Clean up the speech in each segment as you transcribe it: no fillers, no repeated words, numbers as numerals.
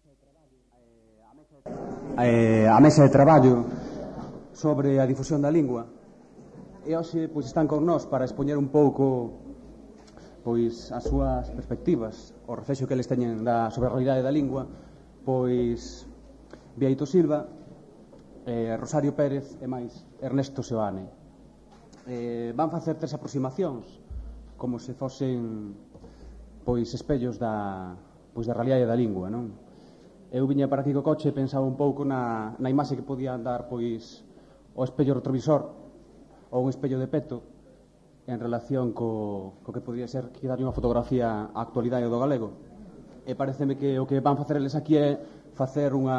a mesa de traballo sobre a difusión da lingua, e hoxe pois están con nós para expoñer un pouco pois as súas perspectivas, o reflexo que eles teñen sobre a realidade da lingua, pois Bieito Silva, Rosario Pérez e máis Ernesto Seoane. Van facer 3 aproximacións como se fosen pois espellos da realidade da lingua, non? Eu viña para aquí co coche e pensaba un pouco na imaxe que podía dar pois o espello retrovisor ou un espello de peto en relación co que podría ser que darlle unha fotografía á actualidade do galego. E pareceme que o que van facer eles aquí é facer un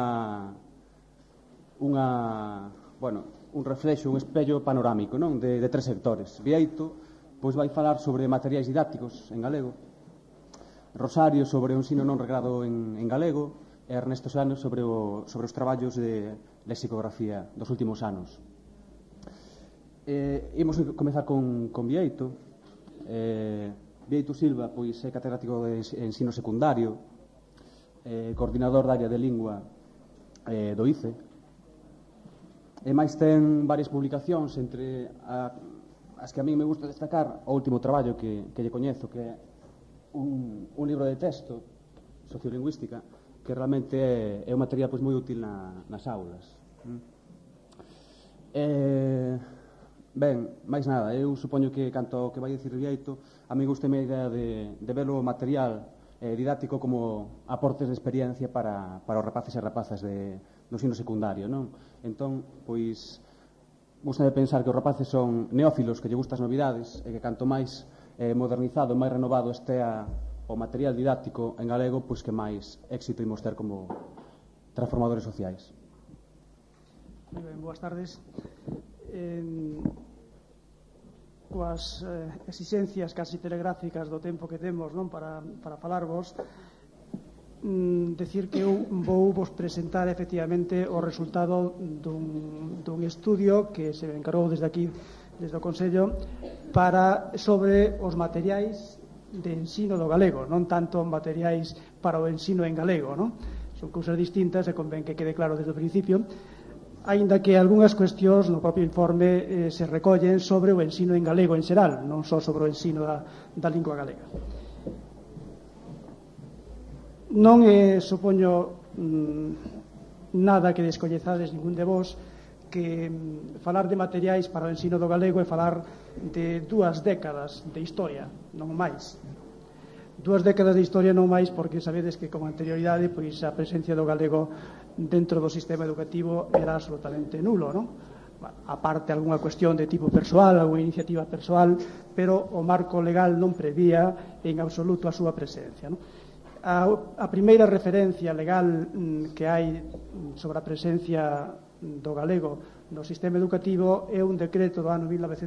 reflexo, un espello panorámico, non? De 3 sectores. Bieito pois vai falar sobre materiais didácticos en galego, Rosario sobre o ensino non regrado en galego e Ernesto Seoane sobre os traballos de lexicografía dos últimos anos. Imos comezar con Bieito. Bieito Silva pois é catedrático de ensino secundario, coordinador da área de lingua do ICE, e máis ten varias publicacións, entre as que a mí me gusta destacar o último traballo que lle coñezo, que é un libro de texto, sociolingüística, que realmente é un material moi útil nas aulas. Ben, máis nada, eu supoño que canto que vai dicir Bieito, a mí gusta a idea de ver o material didáctico como aportes de experiencia para os rapaces e rapazas do ensino secundario, non? Entón, pois, gusta de pensar que os rapaces son neófilos que lle gustan as novidades e que canto máis modernizado, máis renovado estea o material didáctico en galego, pois que máis éxito imos ter como transformadores sociais. Moi ben, boas tardes. Coas exixencias casi telegráficas do tempo que temos, non, para falarvos, decir que eu vou vos presentar efectivamente o resultado dun estudio que se encargou desde aquí, desde o Consello, sobre os materiais de ensino do galego, non tanto materiais para o ensino en galego, non? Son cousas distintas e convén que quede claro desde o principio, aínda que algunhas cuestións no propio informe se recollen sobre o ensino en galego en xeral, non só sobre o ensino da lingua galega. Non supoño nada que descoñezades ningún de vos que falar de materiais para o ensino do galego é falar de 2 décadas de historia, non máis. 2 décadas de historia non máis, porque sabedes que con anterioridade pois a presencia do galego dentro do sistema educativo era absolutamente nulo, non? A parte algunha cuestión de tipo persoal, algunha iniciativa persoal, pero o marco legal non prevía en absoluto a súa presencia, non? A primeira referencia legal que hai sobre a presencia do galego no sistema educativo é un decreto do ano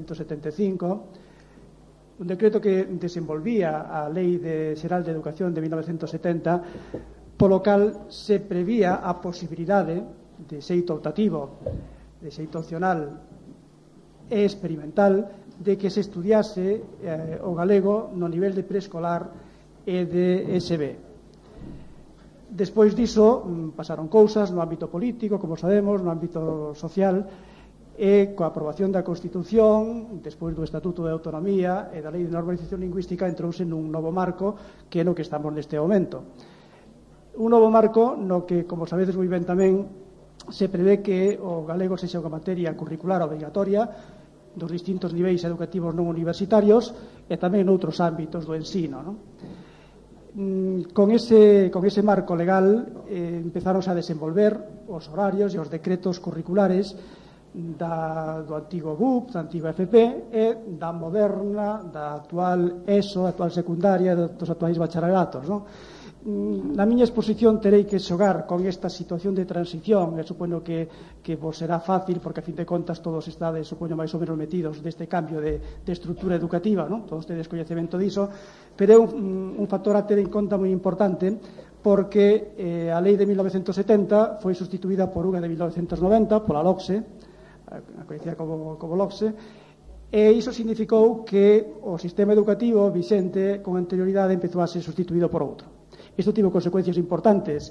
1975, un decreto que desenvolvía a Lei Xeral de Educación de 1970, polo cal se prevía a posibilidade de xeito optativo, de xeito opcional e experimental de que se estudiase o galego no nivel de preescolar e de ESB. Despois diso pasaron cousas no ámbito político, como sabemos, no ámbito social, e coa aprobación da Constitución, despois do Estatuto de Autonomía e da Lei de Normalización Lingüística, entrouse nun novo marco que é no que estamos neste momento. Un novo marco no que, como sabedes moi ben tamén, se prevé que o galego sexa unha materia curricular obrigatoria dos distintos niveis educativos non universitarios e tamén noutros ámbitos do ensino, non? Con ese marco legal empezaron a desenvolver os horarios e os decretos curriculares do antigo BUP, da antiga FP e da moderna, da actual ESO, actual secundaria, dos actuais bacharelatos, non? Na miña exposición terei que xogar con esta situación de transición e supoño que vos será fácil porque a fin de contas todos estades, supoño, máis ou menos metidos deste cambio de estrutura educativa, non? Todos tedes coñecemento diso, pero é un factor a ter en conta moi importante porque a lei de 1970 foi sustituída por unha de 1990 pola LOCSE, a coñecida como LOCSE, e iso significou que o sistema educativo vixente con anterioridade empezou a ser sustituído por outro. Isto tivo consecuencias importantes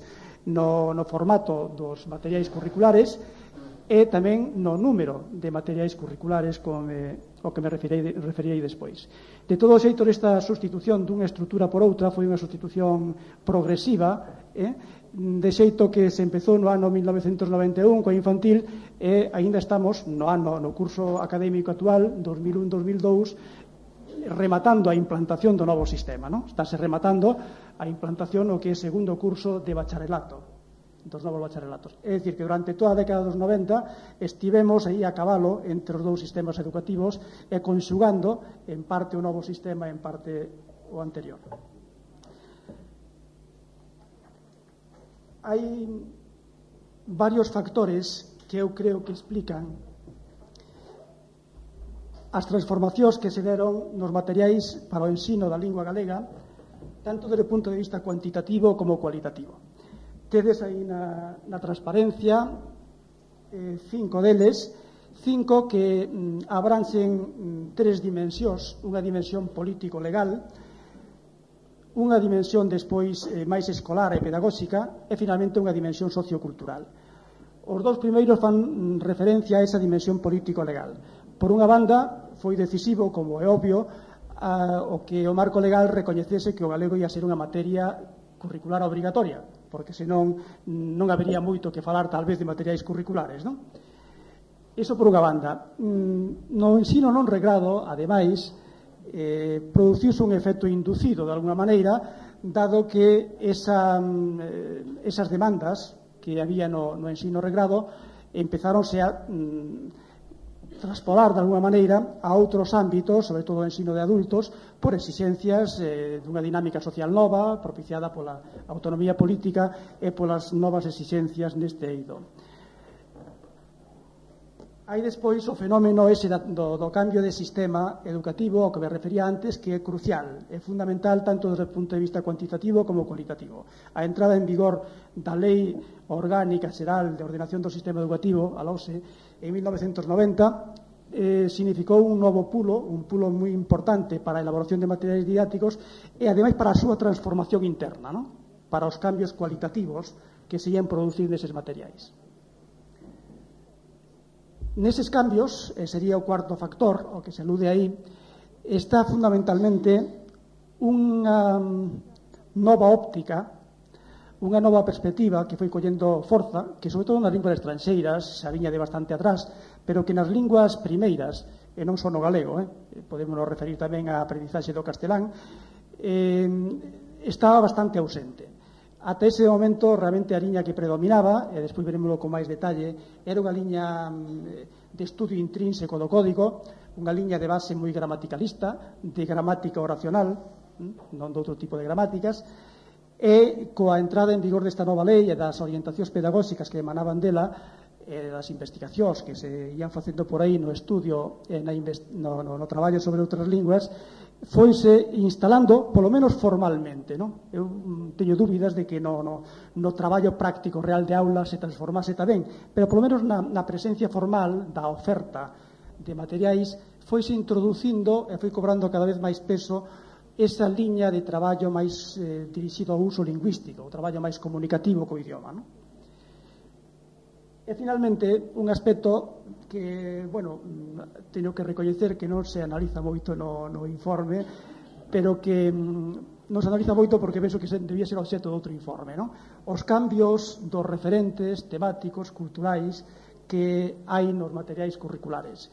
no formato dos materiais curriculares e tamén no número de materiais curriculares o que me referirei despois. De todo xeito, esta sustitución dunha estrutura por outra foi unha sustitución progresiva, de xeito que se empezou no ano 1991 coa infantil e aínda estamos no curso académico actual 2001-2002 rematando a implantación do novo sistema, non? Estáse rematando a implantación o que é segundo curso de bacharelato, dos novos bacharelatos. É dicir, que durante toda a década dos 90 estivemos aí a cabalo entre os dous sistemas educativos e conxugando en parte o novo sistema e en parte o anterior. Hai varios factores que eu creo que explican as transformacións que se deron nos materiais para o ensino da lingua galega, tanto desde o punto de vista cuantitativo como cualitativo. Tedes aí na transparencia 5 deles, 5 que abranxen 3 dimensións, unha dimensión político-legal, unha dimensión despois máis escolar e pedagóxica e finalmente unha dimensión sociocultural. Os dous primeiros fan referencia a esa dimensión político-legal. Por unha banda, foi decisivo, como é obvio, o que o marco legal recoñecese que o galego ia ser unha materia curricular obrigatoria, porque senón non habería moito que falar tal vez de materiais curriculares, non? Iso por unha banda. No ensino non regrado, ademais, produciuse un efecto inducido de alguna maneira, dado que esas demandas que había no ensino regrado empezáronse a traspolar de alguna maneira a outros ámbitos, sobre todo o ensino de adultos, por exixencias dunha dinámica social nova, propiciada pola autonomía política e polas novas exixencias neste eido. Hai despois o fenómeno ese do cambio de sistema educativo ao que me refería antes, que é crucial, é fundamental tanto desde o punto de vista cuantitativo como cualitativo. A entrada en vigor da Lei Orgánica Xeral de Ordenación do Sistema Educativo, a LOSE, en 1990, significou un novo pulo, un pulo moi importante para a elaboración de materiais didácticos e, ademais, para a súa transformación interna, non? Para os cambios cualitativos que se ian producir neses materiais. Neses cambios, sería o cuarto factor, o que se alude aí, está fundamentalmente unha nova óptica, unha nova perspectiva que foi collendo forza, que sobre todo nas linguas estranxeiras xa viña de bastante atrás, pero que nas linguas primeiras, e non só no galego, podemos nos referir tamén á aprendizaxe do castelán, estaba bastante ausente. Ata ese momento, realmente a liña que predominaba, e despois verémoslo con máis detalle, era unha liña de estudio intrínseco do código, unha liña de base moi gramaticalista, de gramática oracional, non de outro tipo de gramáticas, e coa entrada en vigor desta nova lei e das orientacións pedagóxicas que emanaban dela, e das investigacións que se ian facendo por aí no estudio e no traballo sobre outras linguas, foise instalando, polo menos formalmente, non? Eu teño dúbidas de que no traballo práctico real de aula se transformase tamén, pero polo menos na presencia formal da oferta de materiais foise introducindo e foi cobrando cada vez máis peso esa liña de traballo máis dirixido ao uso lingüístico, o traballo máis comunicativo co idioma, non? E, finalmente, un aspecto que, bueno, teño que recoñecer que non se analiza moito no informe, pero que non se analiza moito porque penso que debía ser obxecto de outro informe, non? Os cambios dos referentes temáticos, culturais, que hai nos materiais curriculares.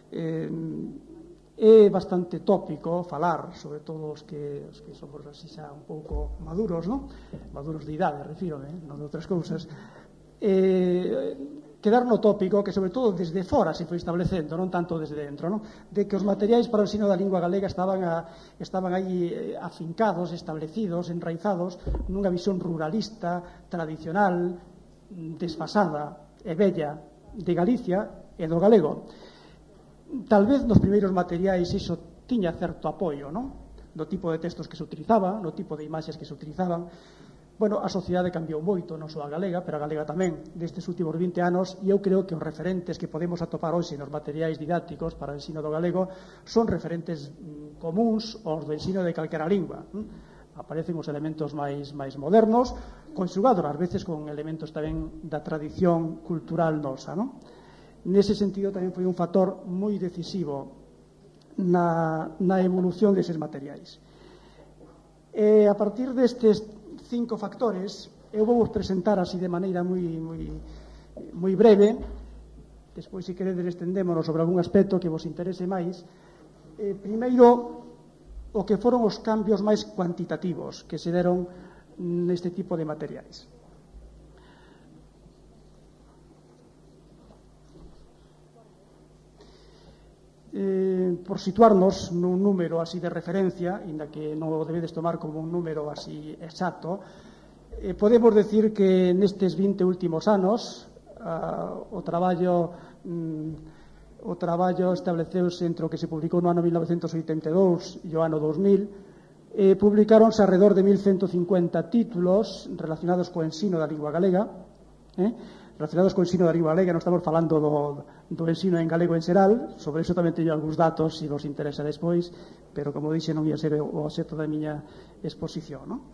É bastante tópico falar, sobre todo os que somos así xa un pouco maduros, non? Maduros de idade, refírome, non de outras cousas. Quedar no tópico que sobre todo desde fora se foi establecendo, non tanto desde dentro, non? De que os materiais para o ensino da lingua galega estaban aí afincados, establecidos, enraizados nunha visión ruralista, tradicional, desfasada e bella de Galicia e do galego. Tal vez nos primeiros materiais iso tiña certo apoio, non? Do tipo de textos que se utilizaban, no tipo de imaxes que se utilizaban. Bueno, a sociedade cambiou moito, non só a galega, pero a galega tamén, destes últimos 20 anos, e eu creo que os referentes que podemos atopar hoxe nos materiais didácticos para o ensino do galego son referentes comuns aos do ensino de calquera lingua. aparecen os elementos máis modernos, conxugados ás veces con elementos tamén da tradición cultural nosa, non? Nese sentido tamén foi un factor moi decisivo na evolución deses materiais. E a partir destes 5 factores, eu vou vos presentar así de maneira moi breve. Despois, se queredes, estendémonos sobre algún aspecto que vos interese máis. Primeiro, o que foron os cambios máis cuantitativos que se deron neste tipo de materiais. Por situarnos nun número así de referencia, inda que non o debedes tomar como un número así exacto, podemos decir que nestes 20 últimos anos o traballo estableceuse entre o que se publicou no ano 1982 e o ano 2000. Publicaronse alrededor de 1150 títulos relacionados co ensino da lingua galega. Relacionados co ensino da lingua galega, non estamos falando do ensino en galego en xeral. Sobre iso tamén teño algúns datos, se vos interesa despois, pero como dixe, non ia ser o obxecto da miña exposición, non?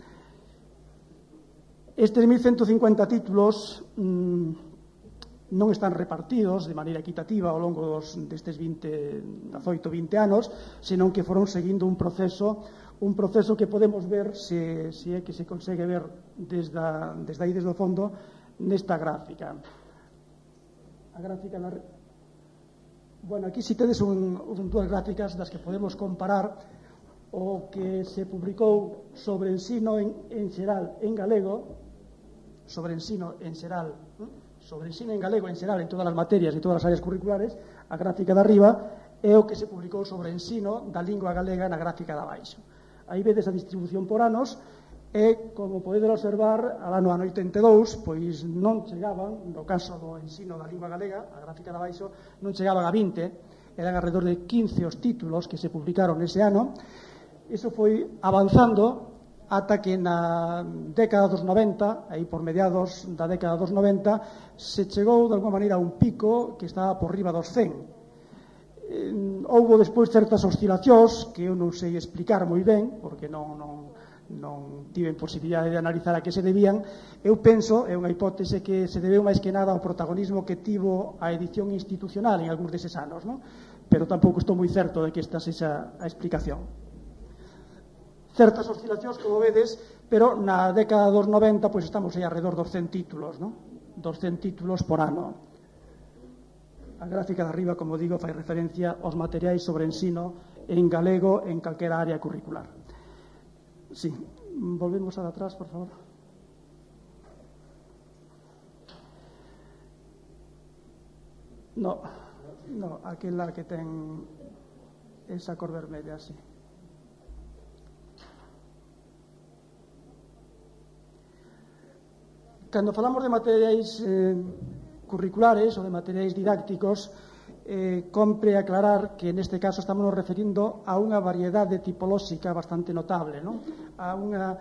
Estes 1150 títulos non están repartidos de maneira equitativa ao longo destes 18-20 anos, senón que foron seguindo un proceso que podemos ver, se é que se consegue ver desde aí, desde o fondo, nesta gráfica. A gráfica aquí si tedes dúas gráficas das que podemos comparar o que se publicou sobre ensino en xeral en galego, sobre ensino en galego en xeral en todas as materias e todas as áreas curriculares. A gráfica de arriba é o que se publicou sobre ensino da lingua galega na gráfica de abaixo. Aí vedes a distribución por anos e, como podedes observar, no ano 82, pois non chegaban, no caso do ensino da lingua galega, a gráfica de abaixo, non chegaban a 20, eran alrededor de 15 os títulos que se publicaron ese ano. Iso foi avanzando ata que na década dos 90, aí por mediados da década dos 90, se chegou de alguma maneira a un pico que estaba por riba dos 100. Houbo despois certas oscilacións que eu non sei explicar moi ben, porque non tiven posibilidade de analizar a que se debían. Eu penso, é unha hipótese, que se debeu máis que nada ao protagonismo que tivo a edición institucional en algúns deses anos, non? Pero tampouco estou moi certo de que esta sexa a explicación. Certas oscilacións, como vedes, pero na década dos 90 pois estamos aí alrededor dos 100 títulos, non? 200 títulos por ano. A gráfica de arriba, como digo, fai referencia aos materiais sobre ensino en galego en calquera área curricular. Sí, volvemos a atrás, por favor. No, aquela que ten esa cor vermella, sí. Cando falamos de materiais curriculares ou de materiais didácticos, compre aclarar que neste caso estamos nos referindo a unha variedade tipolóxica bastante notable, non? A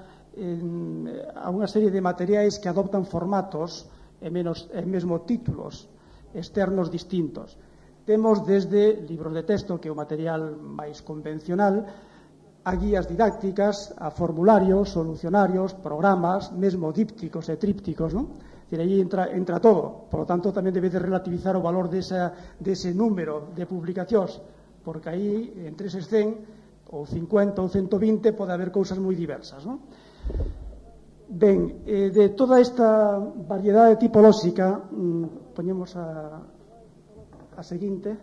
unha serie de materiais que adoptan formatos e mesmo títulos externos distintos. Temos desde libros de texto, que é o material máis convencional, a guías didácticas, a formularios, solucionarios, programas, mesmo dípticos e trípticos, non? Aí entra todo. Por lo tanto, tamén debedes relativizar o valor dese número de publicacións, porque aí, entre eses 100, ou 50 ou 120, pode haber cousas moi diversas, non? Ben, de toda esta variedade tipolóxica, poñemos a seguinte.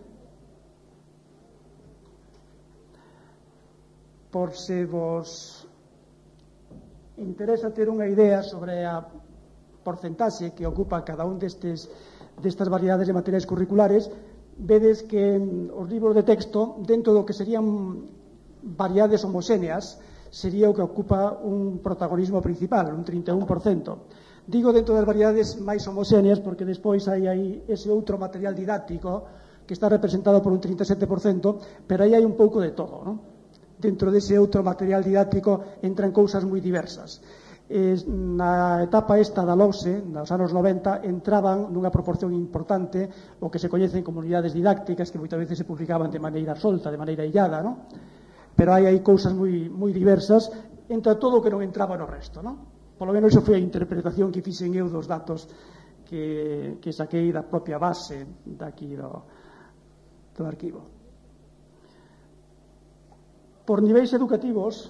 Por se vos interesa ter unha idea sobre a porcentaxe que ocupa cada un destas variedades de materiais curriculares, vedes que os libros de texto, dentro do que serían variedades homoxéneas, sería o que ocupa un protagonismo principal, un 31%. Digo dentro das variedades máis homoxéneas porque despois hai aí ese outro material didáctico que está representado por un 37%, pero aí hai un pouco de todo, non? Dentro dese outro material didáctico entran cousas moi diversas. Na etapa esta da LOGSE, nos anos 90, entraban nunha proporción importante o que se coñecen comunidades didácticas que moitas veces se publicaban de maneira solta, de maneira illada, non? Pero hai cousas moi diversas entra todo o que non entraba no resto, non? Polo menos iso foi a interpretación que fixen eu dos datos que saquei da propia base daqui do arquivo. Por niveis educativos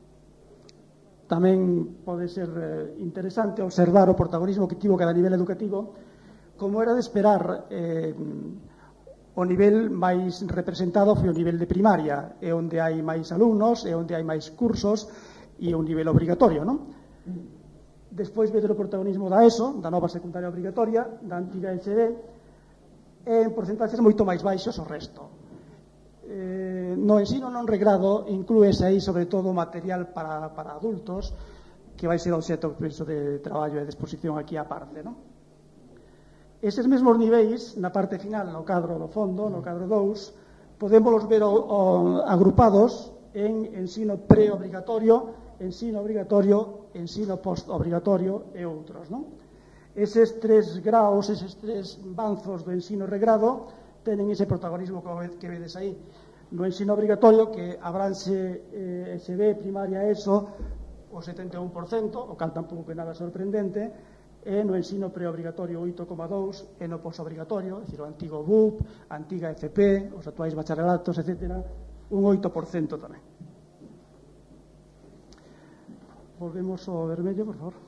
tamén pode ser interesante observar o protagonismo que tivo cada nivel educativo. Como era de esperar, o nivel máis representado foi o nivel de primaria, é onde hai máis alumnos, é onde hai máis cursos e é un nivel obrigatorio, non? Despois vedes o protagonismo da ESO, da nova secundaria obrigatoria, da antiga ECD, e en porcentaxes moito máis baixos o resto. No ensino non regrado inclúese aí sobre todo material para adultos, que vai ser obxecto, penso, de traballo e de exposición aquí á parte, non? Eses mesmos niveis, na parte final, no cadro do fondo, no cadro 2, podemos ver agrupados en ensino preobrigatorio, ensino obrigatorio, ensino postobrigatorio e outros, non? Eses tres graos, eses tres banzos do ensino regrado tenen ese protagonismo que vedes aí. No ensino obrigatorio, que abranse SB, primaria, ESO, o 71%, o cal tampouco é nada sorprendente, e no ensino preobrigatorio 8,2%, e no postobrigatorio, é dicir, o antigo BUP, a antiga FP, os actuais bacharelatos, etc., un 8% tamén. Volvemos ao vermello, por favor.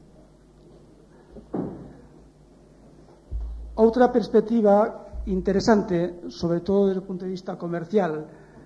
Outra perspectiva interesante, sobre todo desde o punto de vista comercial,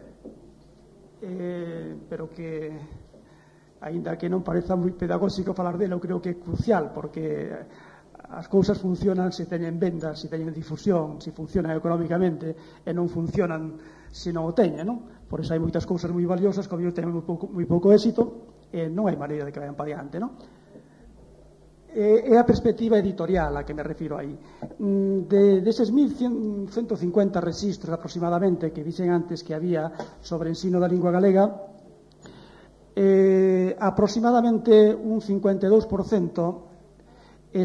pero que, aínda que non pareza moi pedagóxico falar dela, eu creo que é crucial, porque as cousas funcionan se teñen vendas, se teñen difusión, se funcionan económicamente, e non funcionan se non o teñen, non? Por iso hai moitas cousas moi valiosas que ao mellor teñen moi pouco éxito, e non hai maneira de que vayan para diante, non? É a perspectiva editorial a que me refiro aí. Deses 1.150 registros aproximadamente que dixen antes que había sobre ensino da lingua galega, aproximadamente un 52%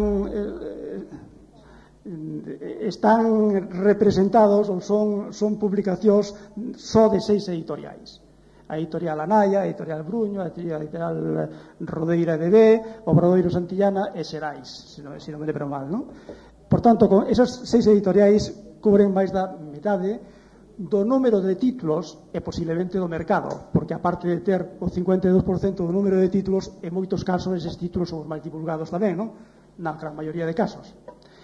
están representados ou son publicacións só de 6 editoriais. A editorial Anaya, a editorial Bruño, a editorial Rodeira EDB, Obradoiro Santillana e Xerais, se non me lembro mal, non? Por tanto, con esas 6 editoriais cubren máis da metade do número de títulos e posiblemente do mercado, porque aparte de ter o 52% do número de títulos, en moitos casos eses títulos son os máis divulgados tamén, non? Na gran maioría de casos.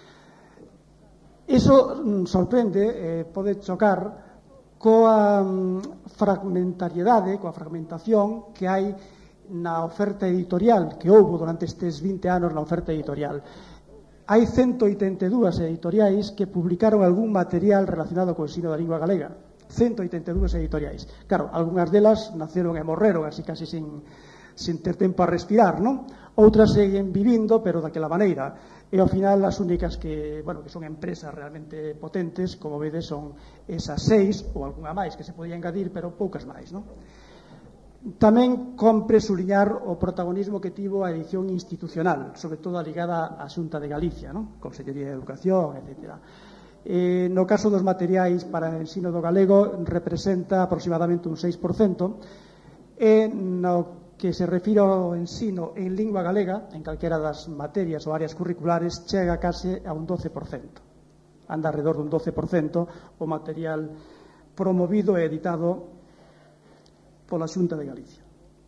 Iso sorprende, pode chocar coa fragmentariedade, coa fragmentación que hai na oferta editorial, que houbo durante estes 20 anos na oferta editorial. Hai 182 editoriais que publicaron algún material relacionado co ensino da lingua galega. 182 editoriais. Claro, algunhas delas naceron e morreron, así casi sin ter tempo a respirar, non? Outras seguen vivindo, pero daquela maneira. E ao final as únicas que son empresas realmente potentes, como vedes, son esas 6 ou algunha máis que se podía engadir, pero poucas máis, non? Tamén compre suliñar o protagonismo que tivo a edición institucional, sobre todo ligada á Xunta de Galicia, non? Consellería de Educación, etc. No caso dos materiais para o ensino do galego representa aproximadamente un 6%, e no que se refira ao ensino en lingua galega, en calquera das materias ou áreas curriculares, chega case a un 12%. Anda alrededor dun 12% o material promovido e editado pola Xunta de Galicia.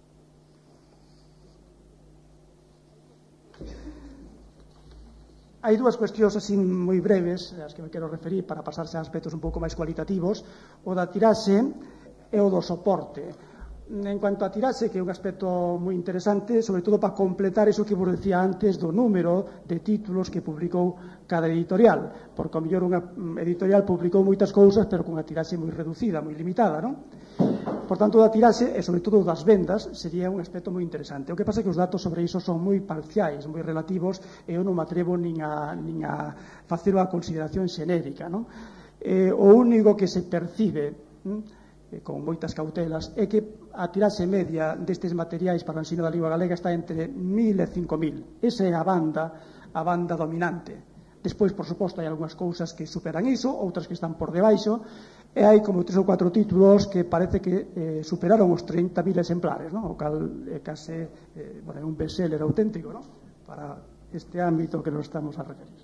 Hai dúas cuestións así moi breves, as que me quero referir para pasarse a aspectos un pouco máis cualitativos, o da tiraxe e o do soporte. En cuanto a tiraxe, que é un aspecto moi interesante, sobre todo para completar iso que vos decía antes do número de títulos que publicou cada editorial, porque ao mellor unha editorial publicou moitas cousas, pero con unha tiraxe moi reducida, moi limitada, non? Por tanto, da tiraxe e sobre todo das vendas sería un aspecto moi interesante. O que pasa é que os datos sobre iso son moi parciais, moi relativos, e eu non me atrevo nin a facer unha consideración xenérica, non? O único que se percibe con moitas cautelas é que a tiraxe media destes materiais para o ensino da lingua galega está entre 1.000 e 5.000. Esa é a banda dominante. Despois, por suposto, hai algunhas cousas que superan iso, outras que están por debaixo, E hai como 3 ou 4 títulos que parece que superaron os 30.000 exemplares, non? O cal é case un bestseller auténtico, non? Para este ámbito que nos estamos a referir.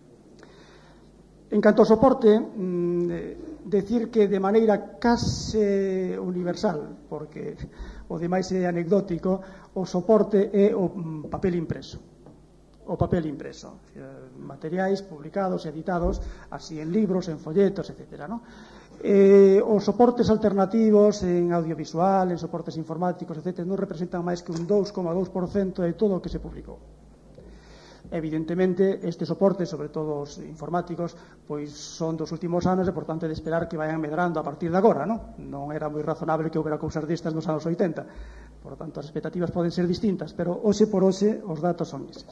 En canto ao soporte, decir que de maneira case universal, porque o demais é anecdótico, o soporte é o papel impreso. O papel impreso, materiais publicados, editados, así en libros, en folletos, etc. Os soportes alternativos en audiovisual, en soportes informáticos, etc., non representan máis que un 2,2% de todo o que se publicou. Evidentemente, este soporte, sobre todo os informáticos, pois son dos últimos anos e, por tanto, é de esperar que vayan medrando a partir de agora, non era moi razonable que houbera cousas destas nos anos 80. Por tanto, as expectativas poden ser distintas, pero hoxe por hoxe os datos son eses.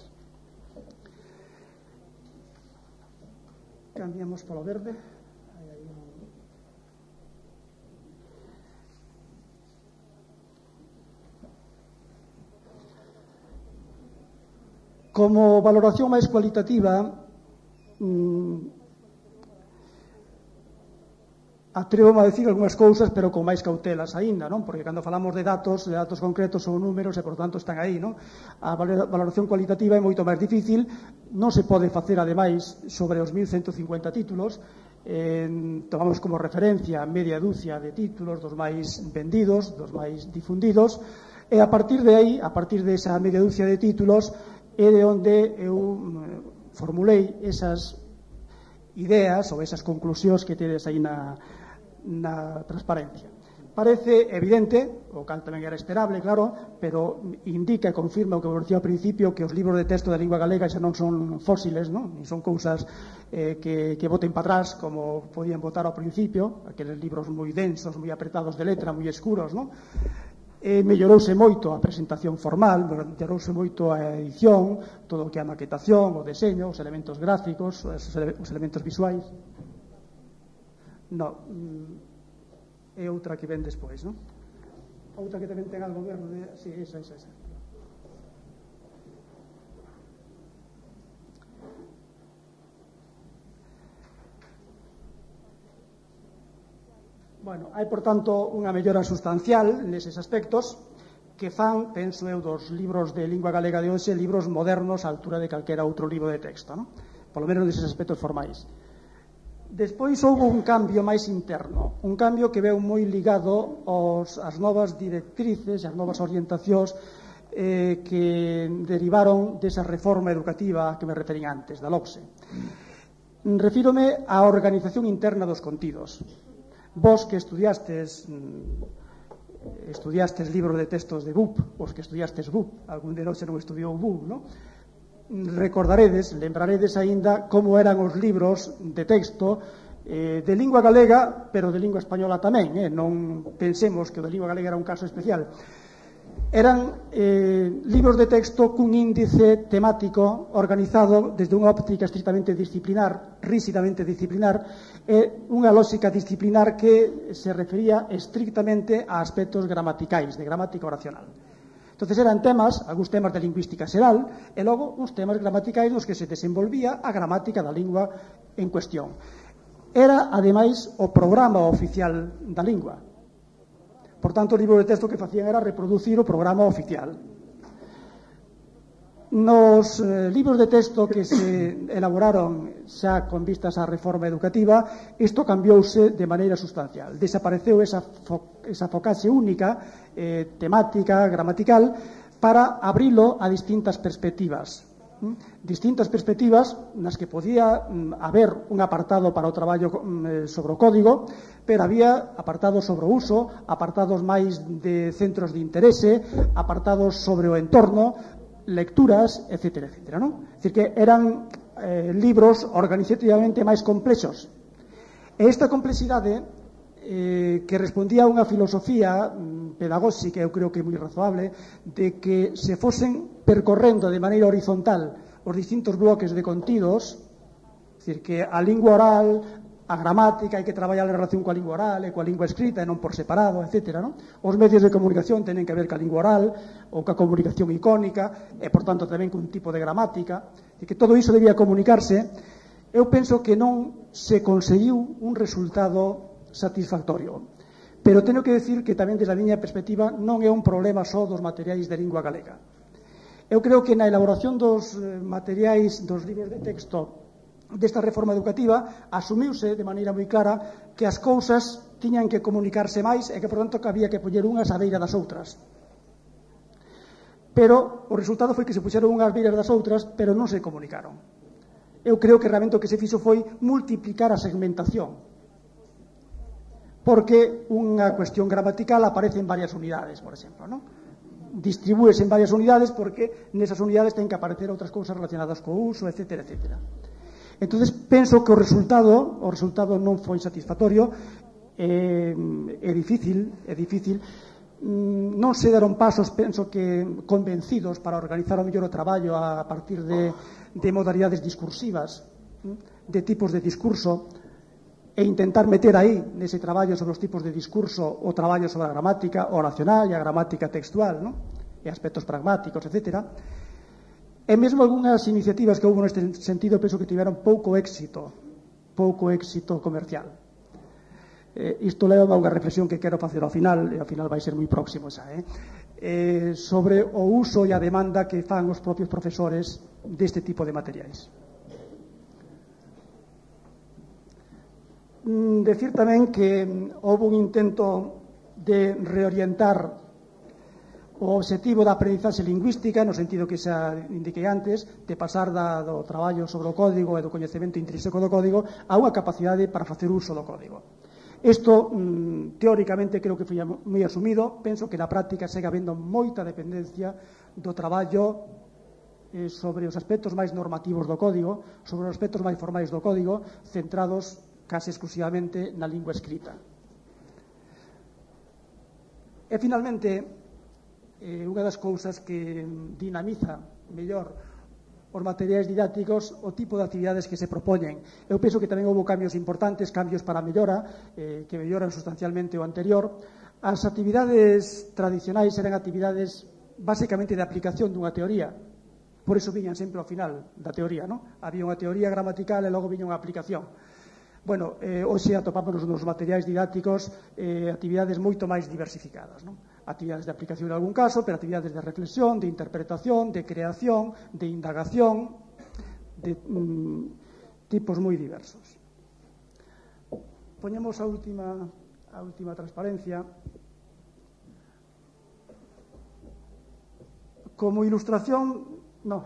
Cambiamos polo verde. Como valoración máis cualitativa, atrevo-me a dicir algunhas cousas, pero con máis cautelas aínda, porque cando falamos de datos concretos son números e, por tanto, están aí. A valoración cualitativa é moito máis difícil, non se pode facer, ademais, sobre os 1.150 títulos. Tomamos como referencia media dúcia de títulos, dos máis vendidos, dos máis difundidos, e a partir de aí, a partir desa media dúcia de títulos, é de onde eu formulei esas ideas ou esas conclusións que tedes aí na transparencia. Parece evidente, o cal tamén era esperable, claro, pero indica e confirma o que vos dicía ao principio, que os libros de texto da lingua galega xa non son fósiles, nin son cousas que boten para atrás, como podían botar ao principio, aqueles libros moi densos, moi apretados de letra, moi escuros, mellorouse moito a presentación formal, mellorouse moito a edición, todo o que é a maquetación, o deseño, os elementos gráficos, os elementos visuais. É outra que ven despois, outra que tamén ten algo verde. Sí, esa. Hai, por tanto, unha mellora sustancial neses aspectos que fan, penso eu, dos libros de lingua galega de hoxe libros modernos á altura de calquera outro libro de texto, polo menos neses aspectos formais. Despois houve un cambio máis interno, un cambio que veu moi ligado ás novas directrices, ás novas orientacións que derivaron desa reforma educativa que me referín antes, da LOCSE. Refírome á organización interna dos contidos. Vos que estudiastes libros de textos de BUP, os que estudiastes BUP, algún de nós non estudiou BUP, lembraredes aínda como eran os libros de texto de lingua galega, pero de lingua española tamén, non pensemos que o de lingua galega era un caso especial. Eran libros de texto cun índice temático organizado desde unha óptica estrictamente disciplinar, rígidamente disciplinar, e unha lógica disciplinar que se refería estrictamente a aspectos gramaticais, de gramática oracional. Entonces eran temas, algúns temas de lingüística xeral, e logo uns temas gramaticais nos que se desenvolvía a gramática da lingua en cuestión. Era, ademais, o programa oficial da lingua. Por tanto, o libro de texto que facían era reproducir o programa oficial. Nos libros de texto que se elaboraron xa con vistas á reforma educativa, isto cambiouse de maneira sustancial. Desapareceu esa focaxe única, temática, gramatical, para abrilo a distintas perspectivas. Distintas perspectivas nas que podía haber un apartado para o traballo sobre o código, pero había apartados sobre o uso, apartados máis de centros de interese, apartados sobre o entorno, lecturas, etc. É dicir, que eran libros organizativamente máis complexos. E esta complexidade que respondía a unha filosofía pedagóxica, eu creo que moi razoable, de que se fosen percorrendo de maneira horizontal os distintos bloques de contidos, é dicir, que a lingua oral, a gramática, hai que traballar en relación coa lingua oral e coa lingua escrita e non por separado, etc. Os medios de comunicación tenen que ver coa lingua oral ou coa comunicación icónica e, por tanto, tamén cun tipo de gramática, e que todo iso debía comunicarse. Eu penso que non se conseguiu un resultado satisfactorio. Pero teño que decir que tamén desde a miña perspectiva non é un problema só dos materiais de lingua galega. Eu creo que na elaboración dos materiais dos libros de texto desta reforma educativa asumiuse de maneira moi clara que as cousas tiñan que comunicarse máis e que, por tanto, que había que poñer unhas á beira das outras. Pero o resultado foi que se puxeron unhas beiras das outras, pero non se comunicaron. Eu creo que realmente o que se fixo foi multiplicar a segmentación, porque unha cuestión gramatical aparece en varias unidades, por exemplo, non? Distribúese en varias unidades porque nesas unidades ten que aparecer outras cousas relacionadas co uso, etc. Entonces penso que o resultado non foi satisfactorio. É difícil, non se deron pasos, penso que convencidos, para organizar o mellor o traballo a partir de modalidades discursivas, de tipos de discurso, e intentar meter aí nese traballo sobre os tipos de discurso o traballo sobre a gramática oracional e a gramática textual, non? E aspectos pragmáticos, etc. E mesmo algunhas iniciativas que houve neste sentido penso que tiveron pouco éxito comercial. Isto leva a unha reflexión que quero facer ao final, e ao final vai ser moi próximo xa, sobre o uso e a demanda que fan os propios profesores deste tipo de materiais. Decir tamén que houve un intento de reorientar o obxectivo da aprendizaxe lingüística, no sentido que xa indiquei antes, de pasar do traballo sobre o código e do coñecemento intrínseco do código a unha capacidade para facer uso do código. Isto, teóricamente, creo que foi moi asumido. Penso que na práctica segue habendo moita dependencia do traballo sobre os aspectos máis normativos do código, sobre os aspectos máis formais do código, centrados case exclusivamente na lingua escrita. E, finalmente, unha das cousas que dinamiza mellor os materiais didácticos, o tipo de actividades que se propoñen. Eu penso que tamén houve cambios importantes, cambios para a mellora, que melloran sustancialmente o anterior. As actividades tradicionais eran actividades basicamente de aplicación dunha teoría, por iso viñan sempre ao final da teoría, non? Había unha teoría gramatical e logo viña unha aplicación. Bueno, hoxe atopamos nos materiais didácticos actividades moito máis diversificadas, non? Actividades de aplicación en algún caso, pero actividades de reflexión, de interpretación, de creación, de indagación, de tipos moi diversos. Poñemos a última transparencia. Como ilustración, no.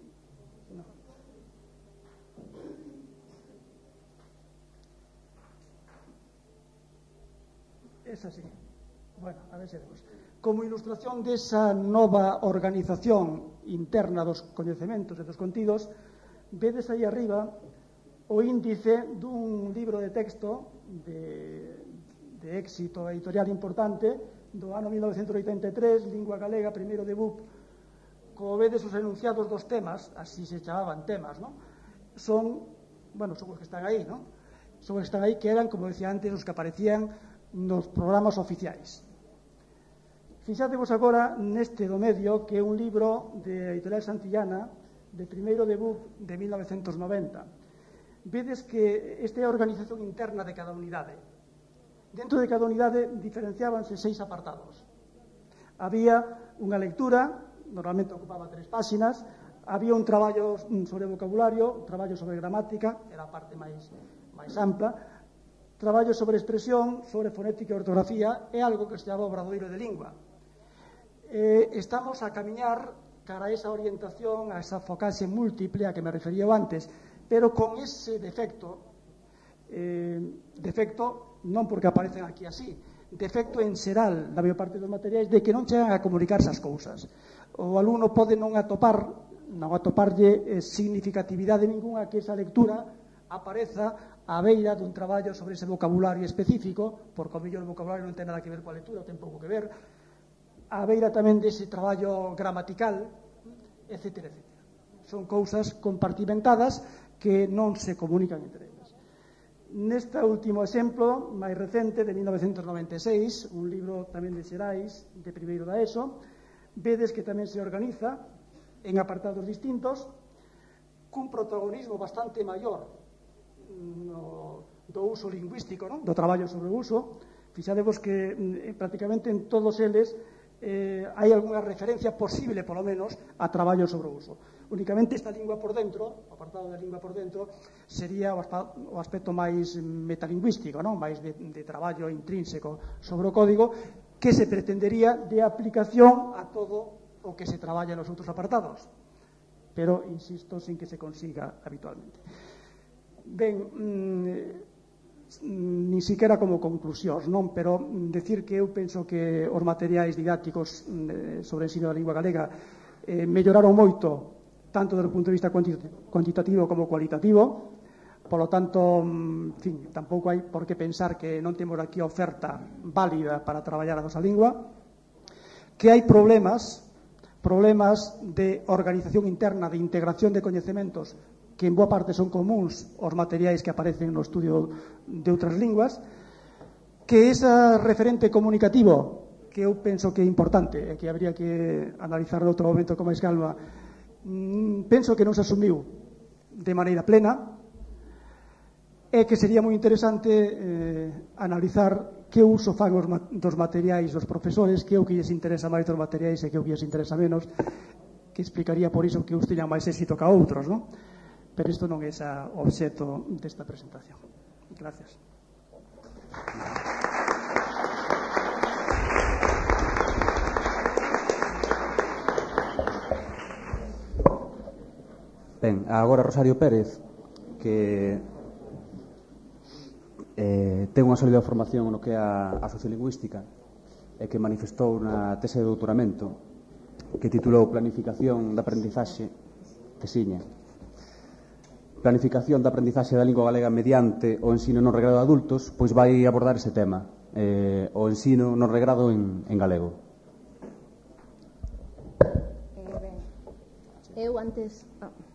Es así. Bueno, a ver se vemos. Como ilustración desa nova organización interna dos coñecementos e dos contidos, vedes aí arriba o índice dun libro de texto de éxito editorial importante do ano 1983, Lingua Galega, primeiro de BUP. Como vedes, os enunciados dos temas, así se chamaban temas, non? Son os que están aí, non? Son os que están aí, que eran, como decía antes, os que aparecían nos programas oficiais. Fixadevos agora neste do medio, que é un libro de Editorial Santillana, de primeiro de BUP de 1990. Vedes que esta é a organización interna de cada unidade. Dentro de cada unidade diferenciábanse 6 apartados. Había unha lectura, normalmente ocupaba 3 páxinas, había un traballo sobre vocabulario, un traballo sobre gramática, era a parte máis ampla, traballo sobre expresión, sobre fonética e ortografía, é algo que se chama obradoiro de lingua. Estamos a camiñar cara a esa orientación, a esa focaxe múltiple a que me refería antes, pero con ese defecto non porque aparecen aquí así, defecto en xeral da maior parte dos materiais de que non chegan a comunicarse as cousas. O alumno pode non atoparlle significatividade ninguna que esa lectura apareza á beira dun traballo sobre ese vocabulario específico, porque o mellor o vocabulario non ten nada que ver coa lectura, ten pouco que ver, á beira tamén dese traballo gramatical, etc. Son cousas compartimentadas que non se comunican entre elas. Neste último exemplo, máis recente, de 1996, un libro tamén de Xerais, de primeiro da ESO, vedes que tamén se organiza en apartados distintos, cun protagonismo bastante maior do uso lingüístico, non? Do traballo sobre o uso. Fixadevos que prácticamente en todos eles hai algunha referencia posible, polo menos, a traballo sobre o uso. Únicamente esta lingua por dentro, o apartado da lingua por dentro, sería o aspecto máis metalingüístico, non? Máis de traballo intrínseco sobre o código, que se pretendería de aplicación a todo o que se traballa nos outros apartados. Pero, insisto, sin que se consiga habitualmente. Ben, nin siquiera como conclusións, non? Pero decir que eu penso que os materiais didácticos sobre o ensino da lingua galega melloraron moito, tanto desde o punto de vista cuantitativo como cualitativo. Polo tanto, en fin, tampouco hai por que pensar que non temos aquí oferta válida para traballar a nosa lingua, que hai problemas de organización interna, de integración de coñecementos, que en boa parte son comuns aos materiais que aparecen no estudio de outras linguas, que ese referente comunicativo, que eu penso que é importante e que habría que analizar de outro momento con máis calma, penso que non se asumiu de maneira plena, e que sería moi interesante analizar que uso fan dos materiais dos profesores, que é o que lles interesa máis dos materiais e que o que lles interesa menos, que explicaría por iso que uns teñan máis éxito que a outros, non? Pero isto non é o obxecto desta presentación. Gracias. Ben, agora Rosario Pérez, que ten unha sólida formación no que é a sociolingüística e que manifestou na tese de doutoramento que titulou Planificación da aprendizaxe, tesiña, Planificación da aprendizaxe da lingua galega mediante o ensino non regrado de adultos, pois vai abordar ese tema, o ensino non regrado en galego. Eu antes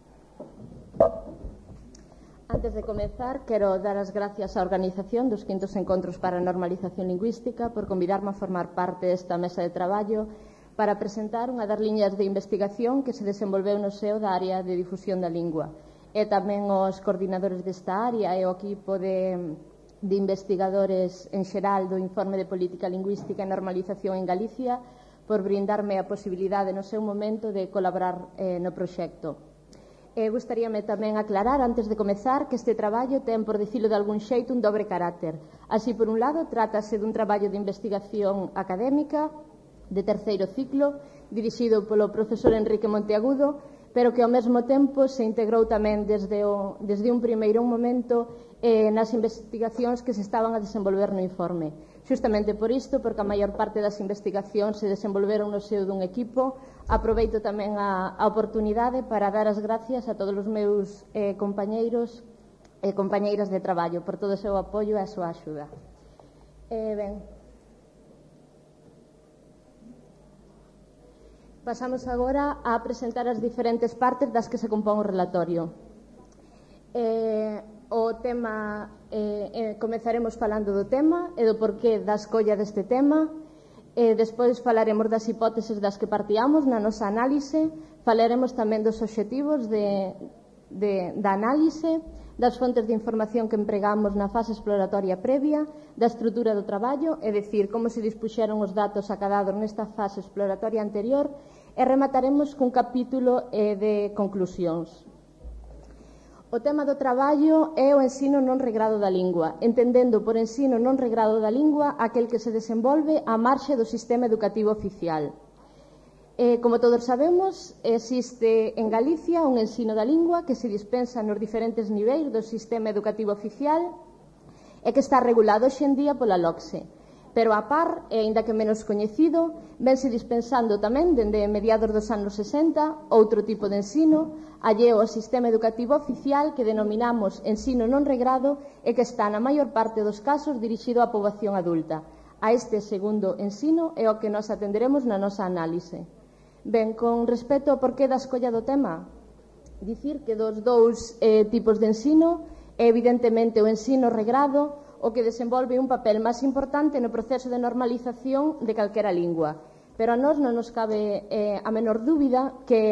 de comezar, quero dar as gracias á organización dos 5º Encontros para a Normalización Lingüística por convidarme a formar parte desta mesa de traballo para presentar unha das liñas de investigación que se desenvolveu no seo da área de difusión da lingua. E tamén os coordinadores desta área e o equipo de investigadores en xeral do Informe de Política Lingüística e Normalización en Galicia por brindarme a posibilidade no seu momento de colaborar no proxecto. Gustaríame tamén aclarar, antes de comezar, que este traballo ten, por dicilo de algún xeito, un dobre carácter. Así, por un lado, trátase dun traballo de investigación académica de terceiro ciclo, dirixido polo profesor Enrique Monteagudo, pero que ao mesmo tempo se integrou tamén desde un primeiro momento nas investigacións que se estaban a desenvolver no informe. Xustamente por isto, porque a maior parte das investigacións se desenvolveron no seo dun equipo, aproveito tamén a oportunidade para dar as gracias a todos os meus compañeiros e compañeiras de traballo por todo o seu apoio e a súa axuda. Pasamos agora a presentar as diferentes partes das que se compón o relatorio. O tema, comezaremos falando do tema e do porqué da escolla deste tema. Despois falaremos das hipóteses das que partíamos na nosa análise. Falaremos tamén dos obxectivos da análise, das fontes de información que empregamos na fase exploratoria previa, da estrutura do traballo, é dicir, como se dispuxeron os datos acadados nesta fase exploratoria anterior, e remataremos cun capítulo de conclusións. O tema do traballo é o ensino non regrado da lingua, entendendo por ensino non regrado da lingua aquel que se desenvolve á marxe do sistema educativo oficial. Como todos sabemos, existe en Galicia un ensino da lingua que se dispensa nos diferentes niveis do sistema educativo oficial e que está regulado hoxe en día pola LOCSE. Pero a par, e aínda que menos coñecido, vense dispensando tamén dende mediados dos anos 60 outro tipo de ensino alleo ao sistema educativo oficial que denominamos ensino non regrado e que está na maior parte dos casos dirixido á poboación adulta. A este segundo ensino é o que nos atenderemos na nosa análise. Ben, con respecto ao porqué da escolla do tema, dicir que dos dous tipos de ensino é evidentemente o ensino regrado o que desenvolve un papel máis importante no proceso de normalización de calquera lingua. Pero a nós non nos cabe a menor dúbida que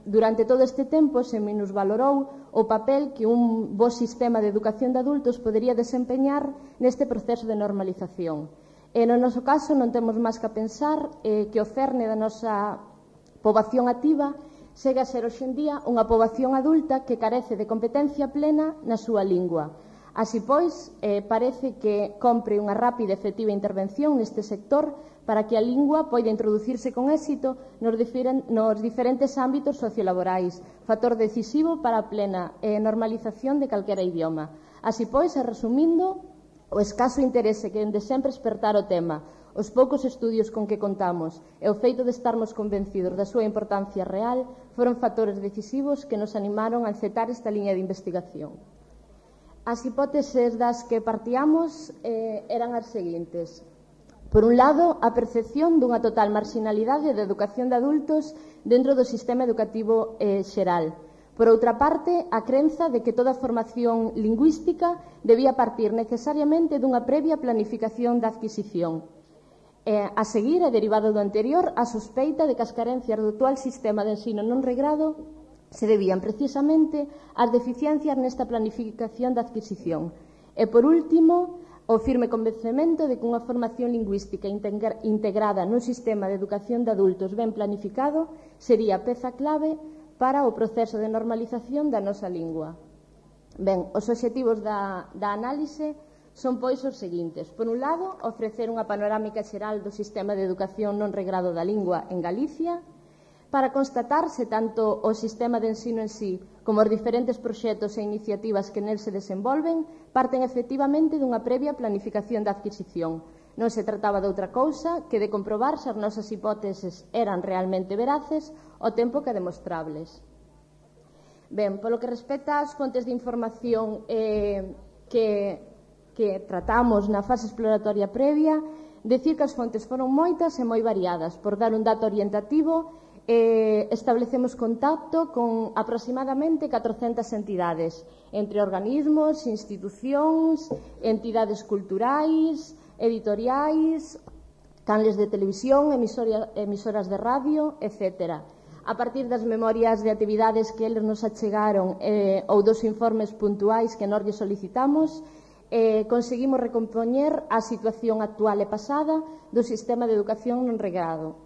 durante todo este tempo se minusvalorou o papel que un bo sistema de educación de adultos podería desempeñar neste proceso de normalización. E no noso caso non temos máis que pensar que o cerne da nosa poboación activa segue a ser hoxe en día unha poboación adulta que carece de competencia plena na súa lingua. Así pois, parece que compre unha rápida e efectiva intervención neste sector para que a lingua poida introducirse con éxito nos diferentes ámbitos sociolaborais, factor decisivo para a plena normalización de calquera idioma. Así pois, resumindo, o escaso interese que dende sempre espertar o tema, os poucos estudios con que contamos e o feito de estarmos convencidos da súa importancia real foron factores decisivos que nos animaron a encetar esta liña de investigación. As hipóteses das que partíamos eran as seguintes. Por un lado, a percepción dunha total marxinalidade da educación de adultos dentro do sistema educativo xeral. Por outra parte, a crenza de que toda formación lingüística debía partir necesariamente dunha previa planificación da adquisición. A seguir, e derivado do anterior, a sospeita de que as carencias do actual sistema de ensino non regrado se debían precisamente ás deficiencias nesta planificación da adquisición. E, por último, o firme convencemento de que unha formación lingüística integrada nun sistema de educación de adultos ben planificado sería peza clave para o proceso de normalización da nosa lingua. Ben, os obxectivos da análise son pois os seguintes. Por un lado, ofrecer unha panorámica xeral do sistema de educación non regrado da lingua en Galicia, para constatar se tanto o sistema de ensino en sí como os diferentes proxectos e iniciativas que nel se desenvolven parten efectivamente dunha previa planificación da adquisición. Non se trataba de outra cousa que de comprobar se as nosas hipóteses eran realmente veraces ao tempo que demostrables. Ben, polo que respecta ás fontes de información que tratamos na fase exploratoria previa, decir que as fontes foron moitas e moi variadas. Por dar un dato orientativo, establecemos contacto con aproximadamente 400 entidades, entre organismos, institucións, entidades culturais, editoriais, canles de televisión, emisoras de radio, etc. A partir das memorias de actividades que eles nos achegaron ou dos informes puntuais que nós lle solicitamos, conseguimos recompoñer a situación actual e pasada do sistema de educación non regrado.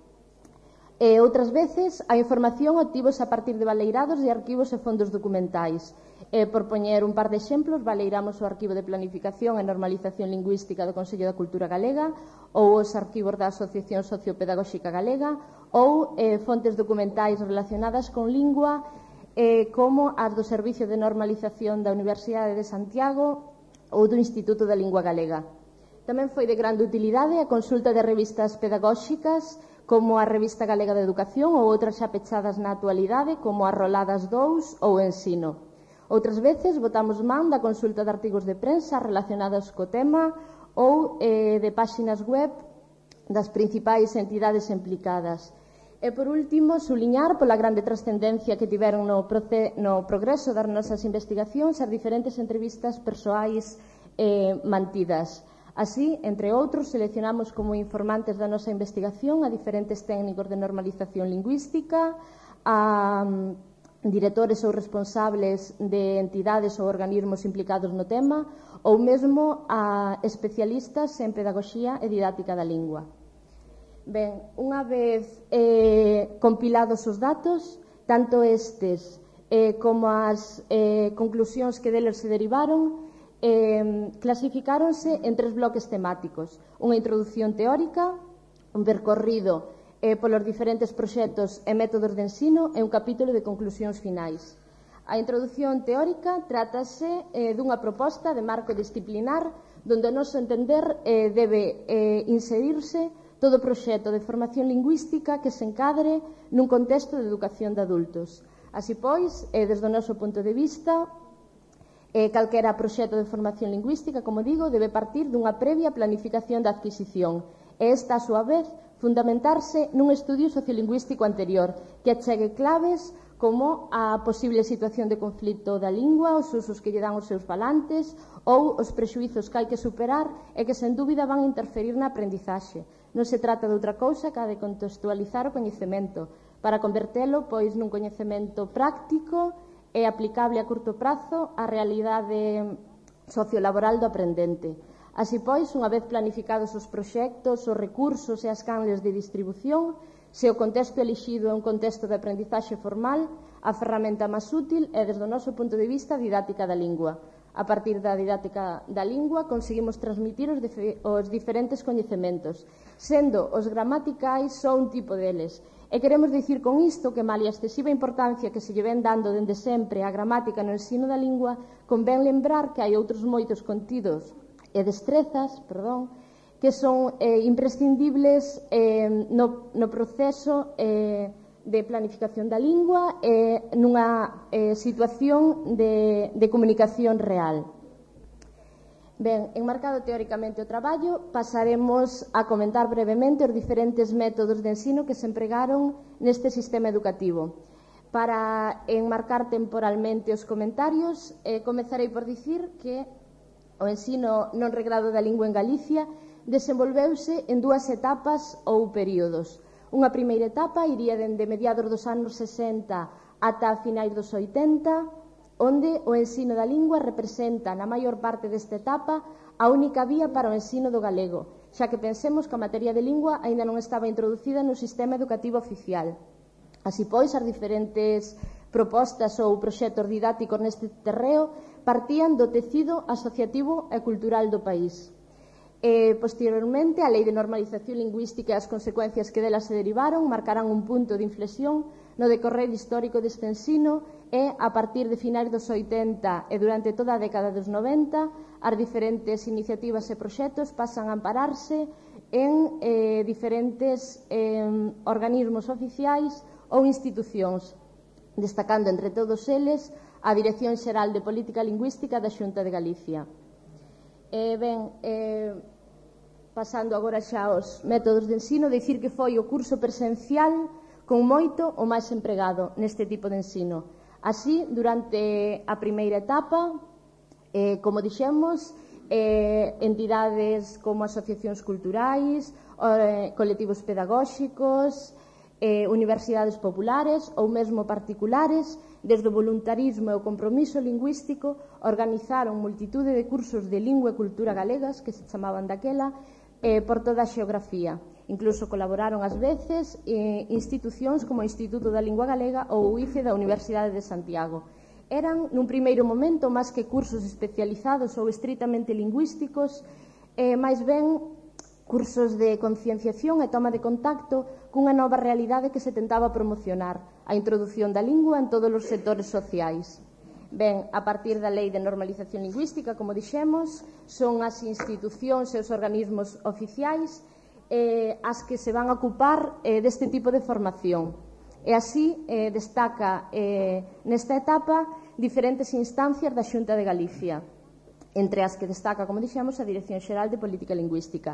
Outras veces, a información obtivos a partir de baleirados de arquivos e fondos documentais. Por poñer un par de exemplos, baleiramos o Arquivo de Planificación e Normalización Lingüística do Consello da Cultura Galega ou os arquivos da Asociación Sociopedagóxica Galega ou fontes documentais relacionadas con lingua como as do Servicio de Normalización da Universidade de Santiago ou do Instituto da Lingua Galega. Tamén foi de grande utilidade a consulta de revistas pedagóxicas como a Revista Galega de Educación ou outras xa pechadas na actualidade como a Roladas 2 ou Ensino. Outras veces botamos man da consulta de artigos de prensa relacionados co tema ou de páxinas web das principais entidades implicadas. E, por último, suliñar pola grande trascendencia que tiveron no progreso das nosas investigacións as diferentes entrevistas persoais mantidas. Así, entre outros, seleccionamos como informantes da nosa investigación a diferentes técnicos de normalización lingüística, a directores ou responsables de entidades ou organismos implicados no tema, ou mesmo a especialistas en pedagogía e didáctica da lingua. Ben, unha vez compilados os datos, tanto estes como as conclusións que deles se derivaron, clasificáronse en 3 bloques temáticos: unha introdución teórica, un percorrido polos diferentes proxectos e métodos de ensino e un capítulo de conclusións finais. A introdución teórica trátase dunha proposta de marco disciplinar donde o noso entender debe inserirse todo proxecto de formación lingüística que se encadre nun contexto de educación de adultos. Así pois, desde o noso punto de vista, calquera proxecto de formación lingüística, como digo, debe partir dunha previa planificación da adquisición e esta, a súa vez, fundamentarse nun estudio sociolingüístico anterior que achegue claves como a posible situación de conflito da lingua, os usos que lle dan os seus falantes ou os prexuízos que hai que superar e que, sen dúbida, van interferir na aprendizaxe. Non se trata de outra cousa que a de contextualizar o coñecemento para convertelo pois nun coñecemento práctico e aplicable a curto prazo á realidade sociolaboral do aprendente. Así pois, unha vez planificados os proxectos, os recursos e as canles de distribución, se o contexto elixido é un contexto de aprendizaxe formal, a ferramenta máis útil é, desde o noso punto de vista, a didáctica da lingua. A partir da didáctica da lingua conseguimos transmitir os diferentes coñecementos, sendo os gramaticais só un tipo deles. E queremos dicir con isto que, malia a excesiva importancia que se lle ven dando dende sempre a gramática no ensino da lingua, convén lembrar que hai outros moitos contidos e destrezas, que son imprescindibles no proceso de planificación da lingua e nunha situación de comunicación real. Ben, enmarcado teóricamente o traballo, pasaremos a comentar brevemente os diferentes métodos de ensino que se empregaron neste sistema educativo. Para enmarcar temporalmente os comentarios, comezarei por dicir que o ensino non regrado da lingua en Galicia desenvolveuse en dúas etapas ou períodos. Unha primeira etapa iría dende mediados dos anos 60 ata finais dos 80, onde o ensino da lingua representa, na maior parte desta etapa, a única vía para o ensino do galego, xa que pensemos que a materia de lingua aínda non estaba introducida no sistema educativo oficial. Así pois, as diferentes propostas ou proxectos didácticos neste terreo partían do tecido asociativo e cultural do país. Posteriormente, a Lei de Normalización Lingüística e as consecuencias que delas se derivaron marcarán un punto de inflexión no decorrer histórico deste ensino e, a partir de finais dos 80 e durante toda a década dos 90, as diferentes iniciativas e proxectos pasan a ampararse en diferentes organismos oficiais ou institucións, destacando entre todos eles a Dirección Xeral de Política Lingüística da Xunta de Galicia. Pasando agora xa aos métodos de ensino, dicir que foi o curso presencial con moito o máis empregado neste tipo de ensino. Así, durante a primeira etapa, como dixemos, entidades como asociacións culturais, colectivos pedagóxicos, universidades populares ou mesmo particulares, desde o voluntarismo e o compromiso lingüístico, organizaron multitude de cursos de lingua e cultura galegas, que se chamaban daquela, por toda a xeografía. Incluso colaboraron ás veces institucións como o Instituto da Lingua Galega ou o IFE da Universidade de Santiago. Eran, nun primeiro momento, máis que cursos especializados ou estritamente lingüísticos, máis ben cursos de concienciación e toma de contacto cunha nova realidade que se tentaba promocionar, a introdución da lingua en todos os sectores sociais. Ben, a partir da Lei de Normalización Lingüística, como dixemos, son as institucións e os organismos oficiais as que se van a ocupar deste tipo de formación. E así destaca nesta etapa diferentes instancias da Xunta de Galicia, entre as que destaca, como dixemos, a Dirección Xeral de Política Lingüística.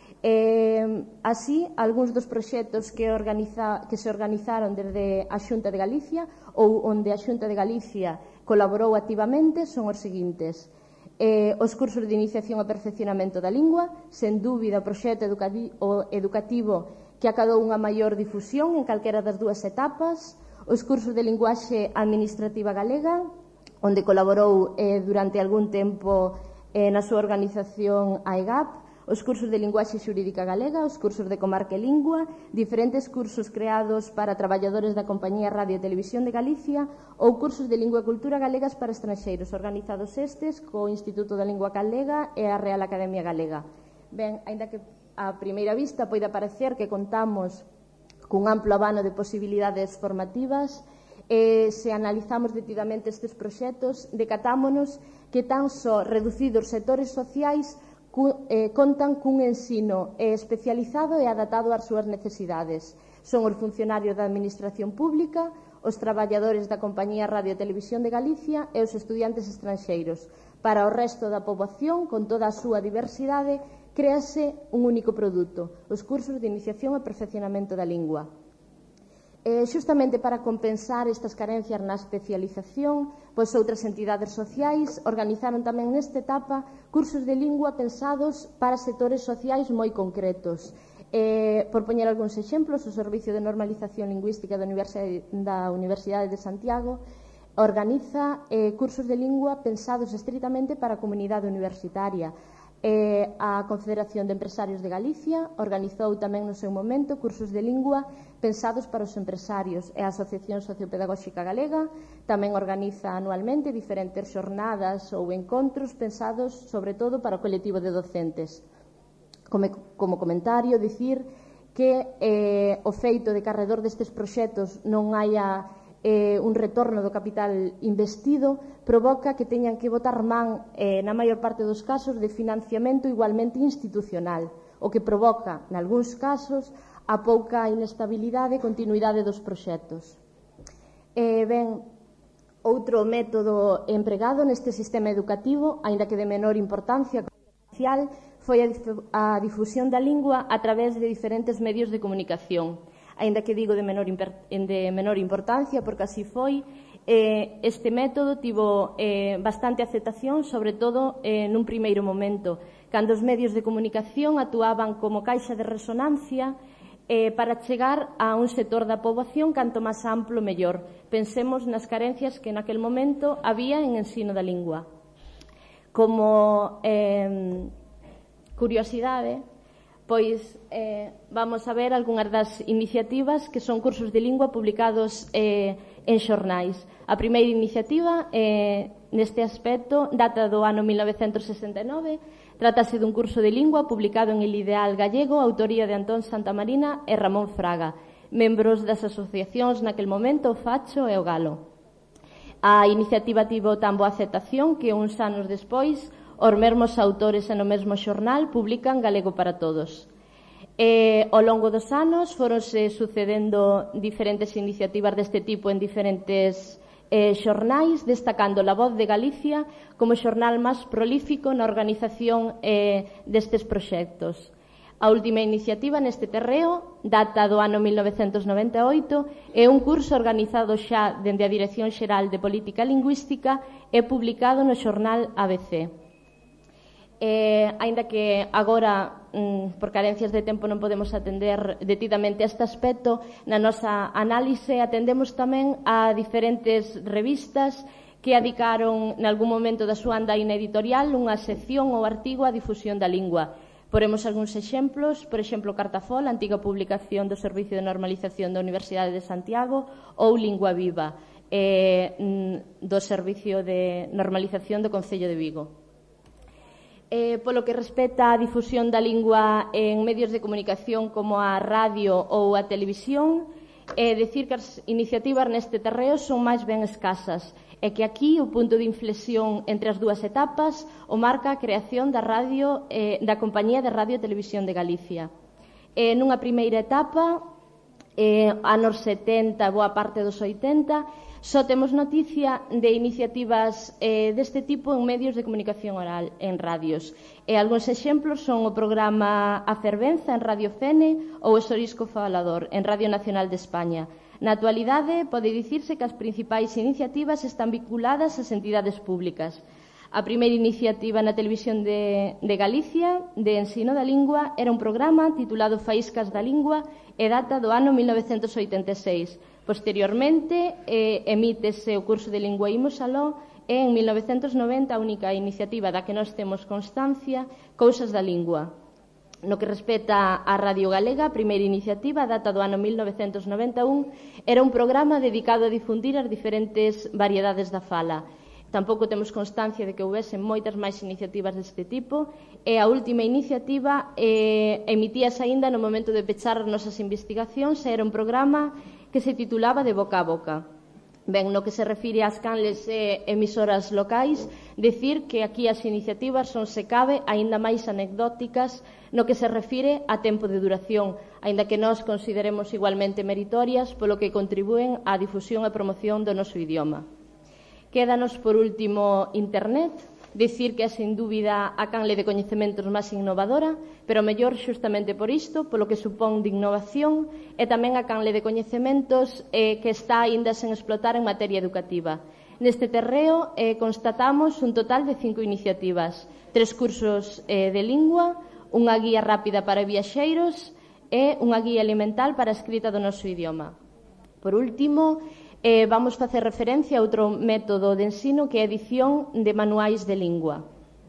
Así, algúns dos proxectos que se organizaron desde a Xunta de Galicia ou onde a Xunta de Galicia colaborou activamente son os seguintes: os cursos de iniciación e perfeccionamento da lingua, sen dúbida o proxecto educativo que acadou unha maior difusión en calquera das dúas etapas, os cursos de linguaxe administrativa galega, onde colaborou durante algún tempo na súa organización a EGAP, os cursos de linguaxe xurídica galega, os cursos de comarca e lingua, diferentes cursos creados para traballadores da Compañía Radio e Televisión de Galicia ou cursos de lingua e cultura galegas para estranxeiros, organizados estes co Instituto da Lingua Galega e a Real Academia Galega. Ben, aínda que a primeira vista poida parecer que contamos cun amplo abano de posibilidades formativas, se analizamos detidamente estes proxectos, decatámonos que tan só reducidos sectores sociais contan cun ensino especializado e adaptado ás súas necesidades. Son os funcionarios da Administración Pública, os traballadores da Compañía Radio e Televisión de Galicia e os estudiantes estranxeiros. Para o resto da poboación, con toda a súa diversidade, créase un único produto, os cursos de iniciación e perfeccionamento da lingua. Xustamente para compensar estas carencias na especialización, pois outras entidades sociais organizaron tamén nesta etapa cursos de lingua pensados para sectores sociais moi concretos. Por poñer algúns exemplos, o Servicio de Normalización Lingüística da Universidade de Santiago organiza cursos de lingua pensados estritamente para a comunidade universitaria. A Confederación de Empresarios de Galicia organizou tamén no seu momento cursos de lingua pensados para os empresarios, e a Asociación Sociopedagóxica Galega tamén organiza anualmente diferentes xornadas ou encontros pensados sobre todo para o colectivo de docentes. Como comentario, dicir que o feito de que alrededor destes proxectos non haya un retorno do capital investido provoca que teñan que botar man, na maior parte dos casos, de financiamento igualmente institucional, o que provoca, nalgúns casos, a pouca inestabilidade e continuidade dos proxectos. Outro método empregado neste sistema educativo, aínda que de menor importancia comercial, foi a difusión da lingua a través de diferentes medios de comunicación. Aínda que digo de menor importancia, porque así foi, este método tivo bastante aceptación, sobre todo nun primeiro momento, cando os medios de comunicación actuaban como caixa de resonancia para chegar a un sector da poboación canto máis amplo mellor. Pensemos nas carencias que naquel momento había en ensino da lingua. Como curiosidade, pois vamos a ver algunhas das iniciativas que son cursos de lingua publicados en xornais. A primeira iniciativa neste aspecto data do ano 1969, trátase dun curso de lingua publicado en El Ideal Gallego, autoría de Antón Santamarina e Ramón Fraga, membros das asociacións naquel momento o Facho e o Galo. A iniciativa tivo tan boa aceptación que uns anos despois os mesmos autores e no mesmo xornal publican Galego para Todos. Ao longo dos anos foronse sucedendo diferentes iniciativas deste tipo en diferentes xornais, destacando La Voz de Galicia como xornal máis prolífico na organización destes proxectos. A última iniciativa neste terreo data do ano 1998, é un curso organizado xa dende a Dirección Xeral de Política Lingüística e publicado no xornal ABC. Aínda que agora, por carencias de tempo, non podemos atender detidamente este aspecto, na nosa análise atendemos tamén a diferentes revistas que adicaron nalgún momento da súa andaina editorial unha sección ou artigo á difusión da lingua. Poremos algúns exemplos, por exemplo, Cartafol, antiga publicación do Servicio de Normalización da Universidade de Santiago, ou Lingua Viva, do Servicio de Normalización do Concello de Vigo. Polo que respecta á difusión da lingua en medios de comunicación como a radio ou a televisión, decir que as iniciativas neste terreo son máis ben escasas, e que aquí o punto de inflexión entre as dúas etapas o marca a creación da Compañía de Radio e Televisión de Galicia. Nunha primeira etapa, anos 70, boa parte dos 80, só temos noticia de iniciativas deste tipo en medios de comunicación oral, en radios. Algúns exemplos son o programa A Fervenza en Radio Fene ou o Sorisco Falador en Radio Nacional de España. Na actualidade, pode dicirse que as principais iniciativas están vinculadas ás entidades públicas. A primeira iniciativa na Televisión de Galicia de ensino da lingua era un programa titulado Faíscas da Lingua e data do ano 1986. Posteriormente, emítese o curso de Lingua Imos Aló e en 1990 a única iniciativa da que nós temos constancia, Cousas da Lingua. No que respecta á Radio Galega, a primeira iniciativa data do ano 1991 era un programa dedicado a difundir as diferentes variedades da fala. Tampouco temos constancia de que houvese moitas máis iniciativas deste tipo, e a última iniciativa emitíase aínda no momento de pechar as nosas investigacións, e era un programa que se titulaba De Boca a Boca. Ben, no que se refire ás canles e emisoras locais, decir que aquí as iniciativas son, se cabe, aínda máis anecdóticas no que se refire a tempo de duración, aínda que nós consideremos igualmente meritorias polo que contribúen á difusión e promoción do noso idioma. Quédanos, por último, Internet. Dicir que é, sin dúbida, a canle de coñecementos máis innovadora, pero mellor xustamente por isto, polo que supón de innovación, e tamén a canle de coñecementos que está aínda sen explotar en materia educativa. Neste terreo constatamos un total de 5 iniciativas, 3 cursos de lingua, unha guía rápida para viaxeiros, é unha guía elemental para a escrita do noso idioma. Por último, vamos facer referencia a outro método de ensino que é a edición de manuais de lingua.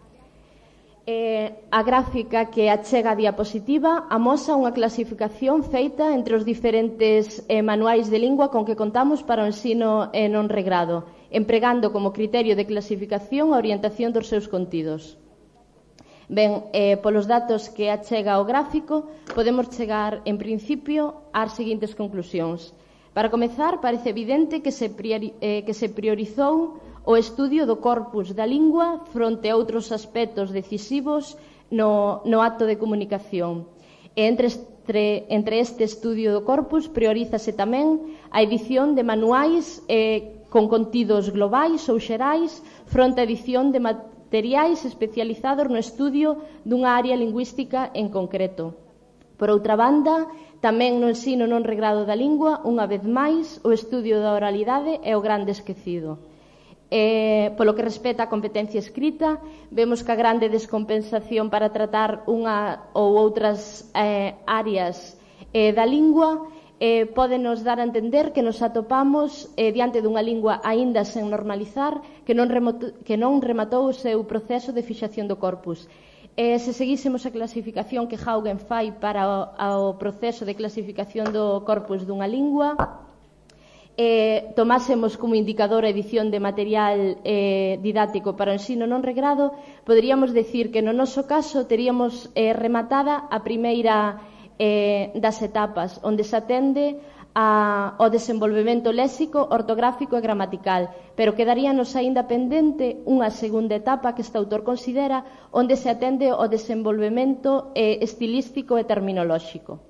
A gráfica que achega a diapositiva amosa unha clasificación feita entre os diferentes manuais de lingua con que contamos para o ensino non regrado, empregando como criterio de clasificación a orientación dos seus contidos. Ben, polos datos que achega o gráfico, podemos chegar, en principio, ás seguintes conclusións. Para comezar, parece evidente que se priorizou o estudio do corpus da lingua fronte a outros aspectos decisivos no acto de comunicación. E entre este estudio do corpus priorízase tamén a edición de manuais con contidos globais ou xerais fronte a edición de materiais especializados no estudio dunha área lingüística en concreto. Por outra banda, tamén no ensino non regrado da lingua, unha vez máis, o estudio da oralidade é o grande esquecido. Polo que respecta á competencia escrita, vemos que a grande descompensación para tratar unha ou outras áreas da lingua pode nos dar a entender que nos atopamos diante dunha lingua aínda sen normalizar que non rematou o seu proceso de fixación do corpus. Se seguísemos a clasificación que Haugen fai para o proceso de clasificación do corpus dunha lingua, tomásemos como indicador a edición de material didáctico para o ensino non regrado, poderíamos decir que no noso caso teríamos rematada a primeira das etapas, onde se atende ao desenvolvemento léxico, ortográfico e gramatical, pero quedaríanos aínda pendente unha segunda etapa que este autor considera onde se atende ao desenvolvemento estilístico e terminolóxico.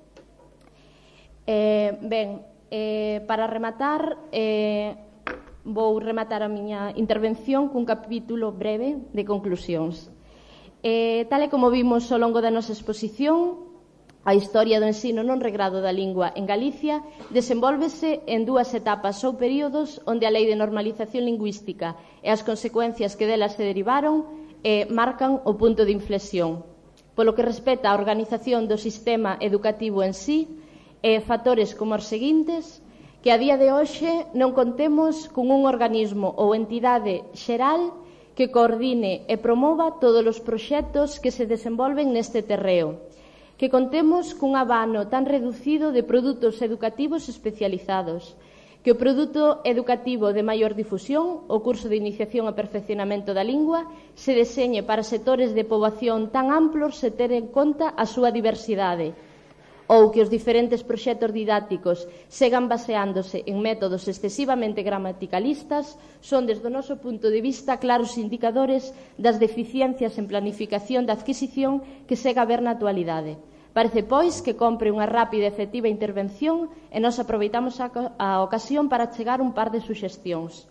Para rematar, vou rematar a miña intervención cun capítulo breve de conclusións. Tal e como vimos ao longo da nosa exposición, a historia do ensino non regrado da lingua en Galicia desenvólvese en dúas etapas ou períodos onde a Lei de Normalización Lingüística e as consecuencias que delas se derivaron marcan o punto de inflexión. Polo que respecta á organización do sistema educativo en sí, factores como os seguintes, que a día de hoxe non contemos con un organismo ou entidade xeral que coordine e promova todos os proxectos que se desenvolven neste terreo, que contemos cun abano tan reducido de produtos educativos especializados, que o produto educativo de maior difusión, o curso de iniciación e perfeccionamento da lingua, se deseñe para sectores de poboación tan amplos se ter en conta a súa diversidade, ou que os diferentes proxectos didácticos segan baseándose en métodos excesivamente gramaticalistas son, desde o noso punto de vista, claros indicadores das deficiencias en planificación da adquisición que segue a ver na actualidade. Parece, pois, que compre unha rápida e efectiva intervención e nos aproveitamos a ocasión para chegar un par de suxestións.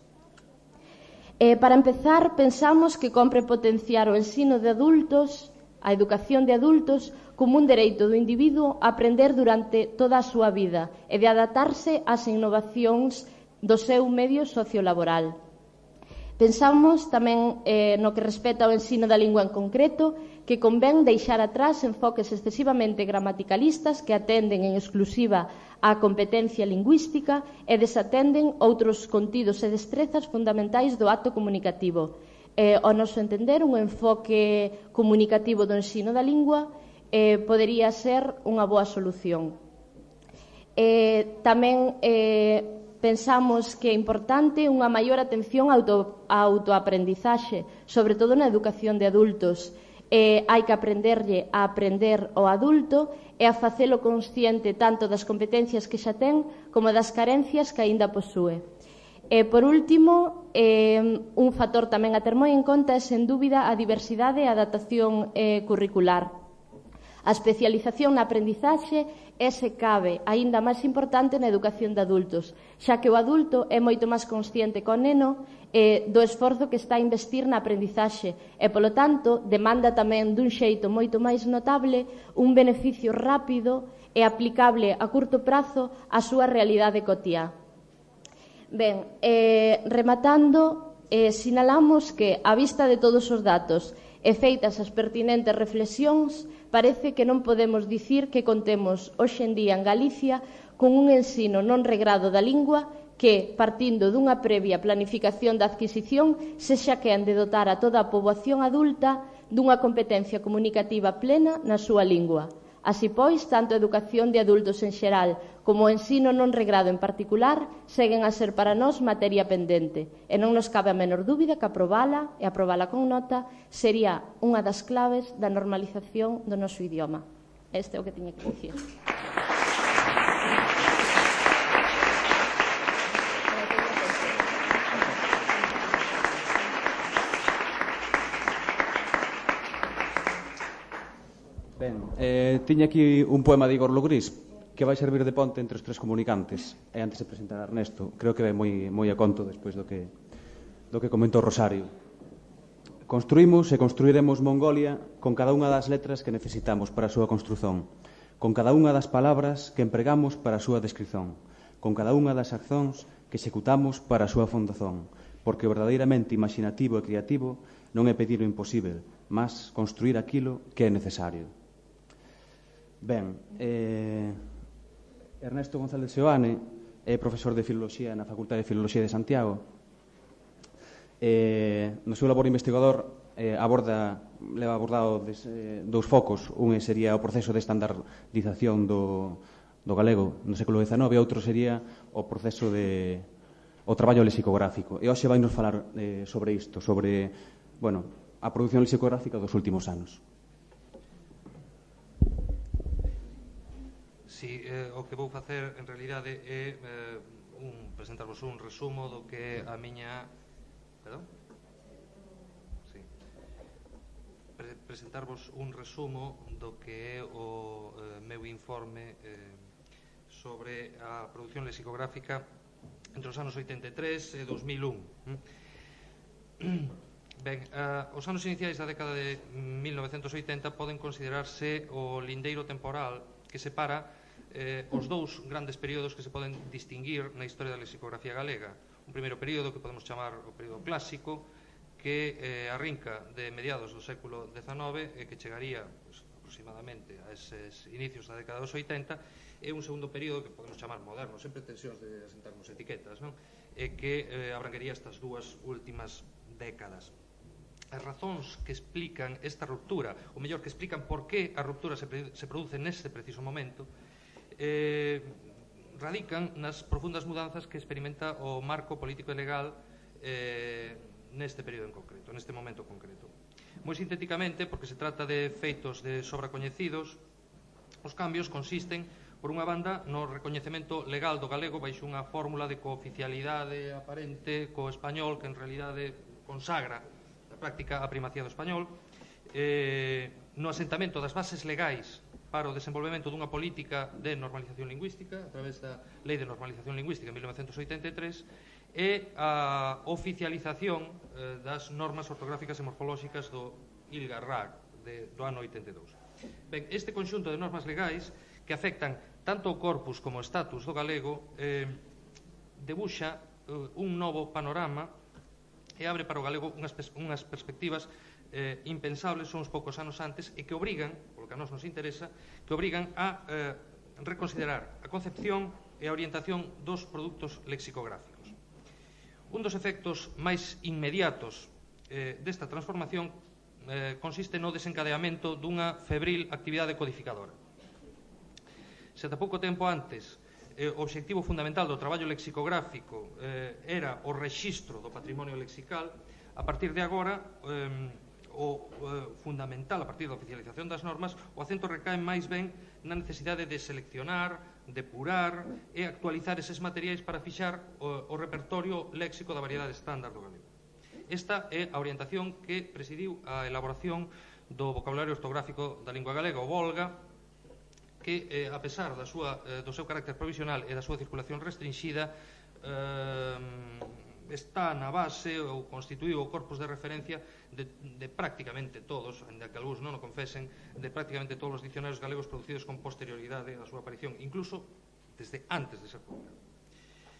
Para empezar, pensamos que compre potenciar o ensino de adultos, a educación de adultos, como un dereito do individuo a aprender durante toda a súa vida e de adaptarse ás innovacións do seu medio sociolaboral. Pensamos tamén no que respecta ao ensino da lingua en concreto que convén deixar atrás enfoques excesivamente gramaticalistas que atenden en exclusiva á competencia lingüística e desatenden outros contidos e destrezas fundamentais do acto comunicativo. Ao noso entender, un enfoque comunicativo do ensino da lingua podería ser unha boa solución. Tamén pensamos que é importante unha maior atención á autoaprendizaxe, sobre todo na educación de adultos. Hai que aprenderlle a aprender ao adulto e a facelo consciente tanto das competencias que xa ten como das carencias que aínda posúe. Por último, un factor tamén a ter moi en conta é, sen dúbida, a diversidade e a adaptación curricular. A especialización na aprendizaxe é, se cabe, aínda máis importante na educación de adultos, xa que o adulto é moito máis consciente co neno do esforzo que está a investir na aprendizaxe e, polo tanto, demanda tamén dun xeito moito máis notable un beneficio rápido e aplicable a curto prazo á súa realidade cotiá. Ben, rematando, sinalamos que, a vista de todos os datos E feitas as pertinentes reflexións, parece que non podemos dicir que contemos hoxe en día en Galicia con un ensino non regrado da lingua que, partindo dunha previa planificación da adquisición, sexa quen de dotar a toda a poboación adulta dunha competencia comunicativa plena na súa lingua. Así pois, tanto a educación de adultos en xeral como o ensino non regrado en particular seguen a ser para nós materia pendente e non nos cabe a menor dúbida que aprobala, e aprobala con nota, sería unha das claves da normalización do noso idioma. Este é o que tiña que dicir. Ben, tiña aquí un poema de Igor Logrís que vai servir de ponte entre os tres comunicantes. E antes de presentar a Ernesto, creo que vai moi a conto despois do que comentou Rosario. Construímos e construiremos Mongolia con cada unha das letras que necesitamos para a súa construción, con cada unha das palabras que empregamos para a súa descrición, con cada unha das accións que executamos para a súa fundación, porque o verdadeiramente imaginativo e creativo non é pedir o imposible, mas construir aquilo que é necesario. Ben, Ernesto González Seoane é profesor de Filoloxía na Facultade de Filoloxía de Santiago. No seu labor investigador leva abordado dous focos. Un sería o proceso de estandardización do galego no século XIX e outro sería o proceso o traballo lexicográfico. E hoxe vai nos falar sobre isto, sobre a produción lexicográfica dos últimos anos. Si, o que vou facer en realidade é presentarvos un resumo do que é a miña... Perdón? Sí. Presentarvos un resumo do que é o meu informe sobre a produción lexicográfica entre os anos 83 e 2001. Ben, os anos iniciais da década de 1980 poden considerarse o lindeiro temporal que separa os dous grandes períodos que se poden distinguir na historia da lexicografía galega. Un primeiro período que podemos chamar o período clásico, que arrinca de mediados do século XIX e que chegaría aproximadamente a eses inicios da década dos 80, e un segundo período que podemos chamar moderno, sempre tensións de asentarnos etiquetas, non? E que abranguería estas dúas últimas décadas. As razóns que explican esta ruptura, ou mellor, que explican por que a ruptura se produce neste preciso momento, radican nas profundas mudanzas que experimenta o marco político e legal neste período en concreto, neste momento concreto. Moi sintéticamente, porque se trata de feitos de sobra coñecidos, os cambios consisten, por unha banda, no recoñecemento legal do galego baixo unha fórmula de cooficialidade aparente co español que en realidade consagra na práctica a primacía do español, no asentamento das bases legais para o desenvolvemento dunha política de normalización lingüística a través da Lei de Normalización Lingüística en 1983 e a oficialización das normas ortográficas e morfolóxicas do ILGA-RAC do ano 82. Ben, este conxunto de normas legais que afectan tanto o corpus como o status do galego debuxa un novo panorama e abre para o galego unhas perspectivas impensables son uns poucos anos antes e que obrigan, polo que a nos interesa, que obrigan a reconsiderar a concepción e a orientación dos produtos lexicográficos. Un dos efectos máis inmediatos desta transformación consiste no desencadeamento dunha febril actividade codificadora. Se ata pouco tempo antes o obxectivo fundamental do traballo lexicográfico era o rexistro do patrimonio lexical, a partir de agora o fundamental, a partir da oficialización das normas, o acento recae máis ben na necesidade de seleccionar, depurar e actualizar eses materiais para fixar o repertorio léxico da variedade estándar do galego. Esta é a orientación que presidiu a elaboración do vocabulario ortográfico da lingua galega, o Volga, que, a pesar do seu carácter provisional e da súa circulación restringida, está na base ou constituíu o corpus de referencia de prácticamente todos, ainda que algúns non o confesen, de prácticamente todos os dicionarios galegos producidos con posterioridade á súa aparición, incluso desde antes de ser publicado.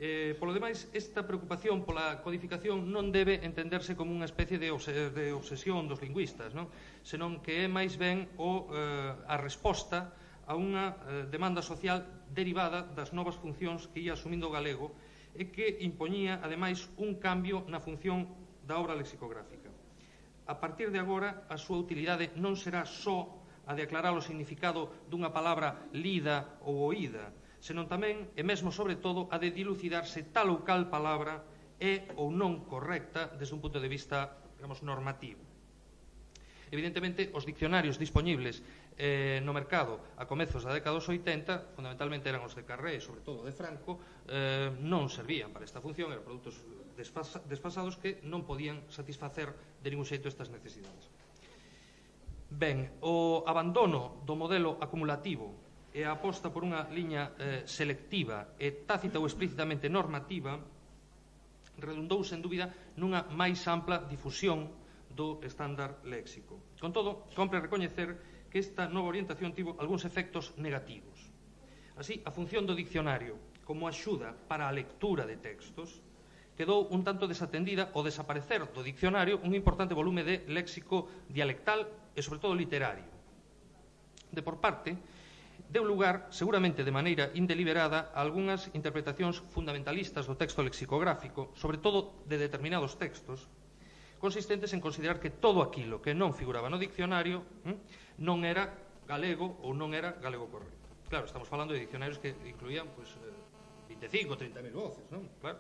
Polo demais, esta preocupación pola codificación non debe entenderse como unha especie de obsesión dos lingüistas, non? Senón que é máis ben a resposta a unha demanda social derivada das novas funcións que ia asumindo o galego e que impoñía, ademais, un cambio na función da obra lexicográfica. A partir de agora, a súa utilidade non será só a de aclarar o significado dunha palabra lida ou oída, senón tamén, e mesmo sobre todo, a de dilucidar se tal ou cal palabra é ou non correcta desde un punto de vista, digamos, normativo. Evidentemente, os diccionarios dispoñibles no mercado a comezos da década dos 80, fundamentalmente eran os de Carré, sobre todo de Franco, non servían para esta función, eran produtos desfasados que non podían satisfacer de ningún xeito estas necesidades. Ben, o abandono do modelo acumulativo e a aposta por unha liña selectiva e tácita ou explícitamente normativa redundou, sen dúbida, nunha máis ampla difusión do estándar léxico. Con todo, compre recoñecer que esta nova orientación tivo algúns efectos negativos. Así, a función do diccionario como axuda para a lectura de textos quedou un tanto desatendida ao desaparecer do diccionario un importante volume de léxico dialectal e, sobre todo, literario. De por parte, deu lugar, seguramente de maneira indeliberada, a algunhas interpretacións fundamentalistas do texto lexicográfico, sobre todo de determinados textos, consistentes en considerar que todo aquilo que non figuraba no diccionario non era galego ou non era galego correcto. Claro, estamos falando de diccionarios que incluían 25 ou 30.000 voces, non? Claro.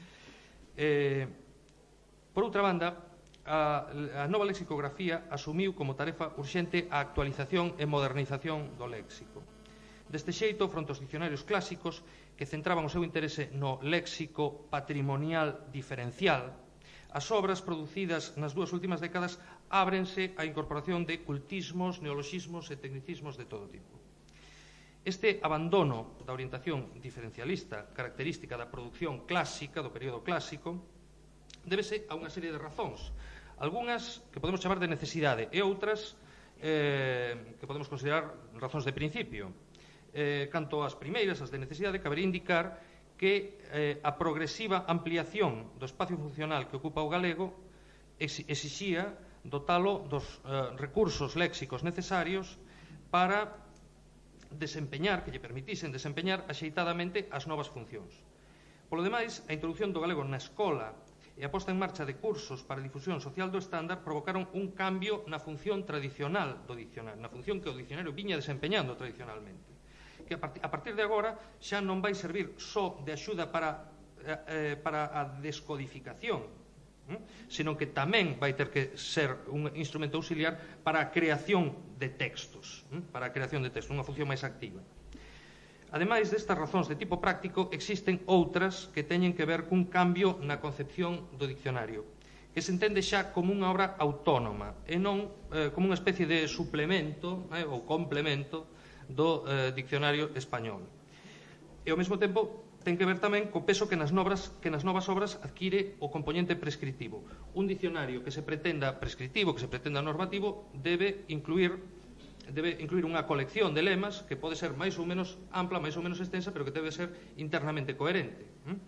Por outra banda, a nova lexicografía asumiu como tarefa urxente a actualización e modernización do léxico. Deste xeito, fronte aos diccionarios clásicos que centraban o seu interese no léxico patrimonial diferencial, as obras producidas nas dúas últimas décadas ábrense á incorporación de cultismos, neoloxismos e tecnicismos de todo tipo. Este abandono da orientación diferencialista característica da produción clásica, do período clásico, débese a unha serie de razóns, algunhas que podemos chamar de necesidade e outras que podemos considerar razóns de principio. Canto ás primeiras, as de necesidade, cabería indicar que a progresiva ampliación do espacio funcional que ocupa o galego exixía dotalo dos recursos léxicos necesarios para desempeñar, que lle permitisen desempeñar axeitadamente as novas funcións. Polo demais, a introducción do galego na escola e a posta en marcha de cursos para a difusión social do estándar provocaron un cambio na función tradicional do diccionario, na función que o diccionario viña desempeñando tradicionalmente, que a partir de agora xa non vai servir só de axuda para a descodificación, senón que tamén vai ter que ser un instrumento auxiliar para a creación de textos, unha función máis activa. Ademais destas razóns de tipo práctico, existen outras que teñen que ver cun cambio na concepción do diccionario, que se entende xa como unha obra autónoma e non como unha especie de suplemento ou complemento do diccionario español. E ao mesmo tempo ten que ver tamén co peso que nas novas obras adquire o componente prescritivo. Un diccionario que se pretenda prescritivo, que se pretenda normativo, debe incluir unha colección de lemas que pode ser máis ou menos ampla, máis ou menos extensa, pero que debe ser internamente coherente.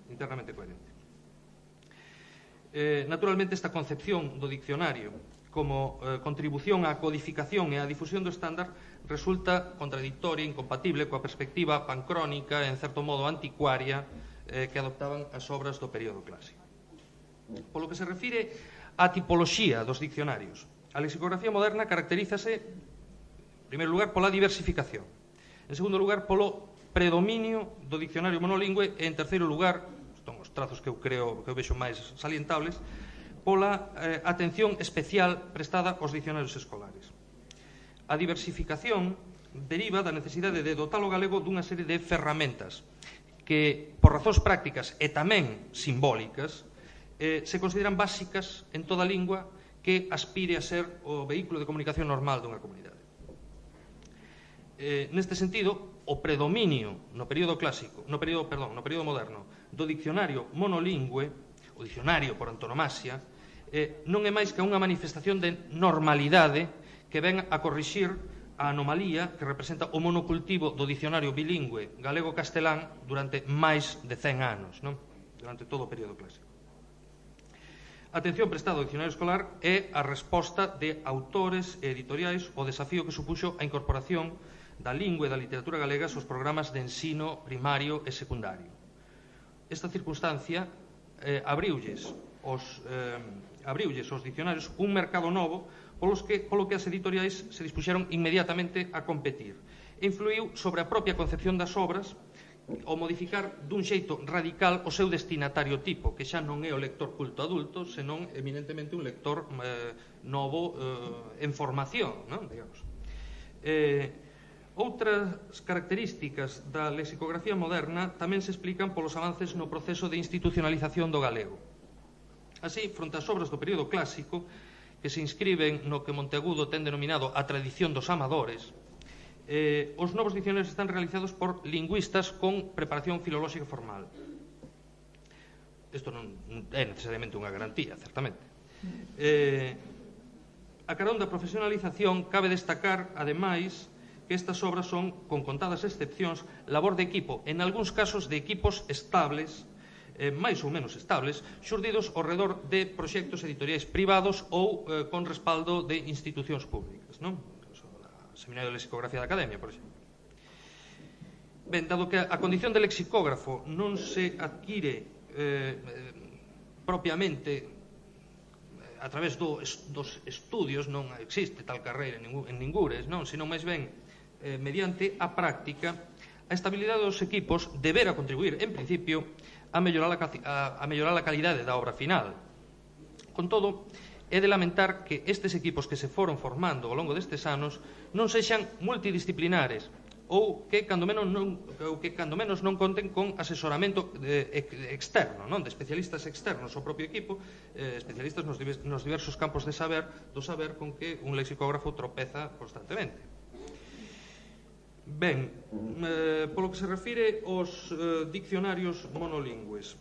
Naturalmente, esta concepción do diccionario como contribución á codificación e á difusión do estándar resulta contradictoria, incompatible coa perspectiva pancrónica e, en certo modo, anticuaria que adoptaban as obras do período clásico. Polo que se refire á tipoloxía dos diccionarios, a lexicografía moderna caracterízase, en primeiro lugar, pola diversificación, en segundo lugar, polo predominio do diccionario monolingüe e, en terceiro lugar, son os trazos que eu vexo máis salientables, pola atención especial prestada aos diccionarios escolares. A diversificación deriva da necesidade de dotar o galego dunha serie de ferramentas que, por razóns prácticas e tamén simbólicas, se consideran básicas en toda lingua que aspire a ser o vehículo de comunicación normal dunha comunidade. Neste sentido, o predominio no período moderno do diccionario monolingüe, o diccionario por antonomasia, non é máis que unha manifestación de normalidade que ven a corrixir a anomalía que representa o monocultivo do dicionario bilingüe galego-castelán durante máis de 100 anos, non? Durante todo o período clásico. A atención prestada ao dicionario escolar é a resposta de autores e editoriais ao desafío que supuxo a incorporación da lingua e da literatura galegas aos programas de ensino primario e secundario. Esta circunstancia abriulles aos dicionarios un mercado novo polo que as editoriais se dispuxeron inmediatamente a competir e influiu sobre a propia concepción das obras ao modificar dun xeito radical o seu destinatario tipo, que xa non é o lector culto adulto, senón eminentemente un lector novo en formación, non? Digamos. Outras características da lexicografía moderna tamén se explican polos avances no proceso de institucionalización do galego. Así, fronte ás obras do período clásico, que se inscriben no que Monteagudo ten denominado a tradición dos amadores, os novos dicionarios están realizados por lingüistas con preparación filolóxica formal. Isto non é necesariamente unha garantía, certamente. A carón da profesionalización cabe destacar, ademais, que estas obras son, con contadas excepcións, labor de equipo, en algúns casos de equipos estables, máis ou menos estables, xurdidos ao redor de proxectos editoriais privados ou con respaldo de institucións públicas, non? O Seminario de Lexicografía da Academia, por exemplo. Ben, dado que a condición de lexicógrafo non se adquire propiamente a través dos estudios, non existe tal carreira en ningures, non? Senón máis ben mediante a práctica, a estabilidade dos equipos debera contribuir, en principio, a mellorar a calidade da obra final. Con todo, é de lamentar que estes equipos que se foron formando ao longo destes anos non sexan multidisciplinares ou que cando menos non conten con asesoramento externo, non? De especialistas externos ao propio equipo, especialistas nos diversos campos do saber con que un lexicógrafo tropeza constantemente. Ben, polo que se refire aos diccionarios monolingües,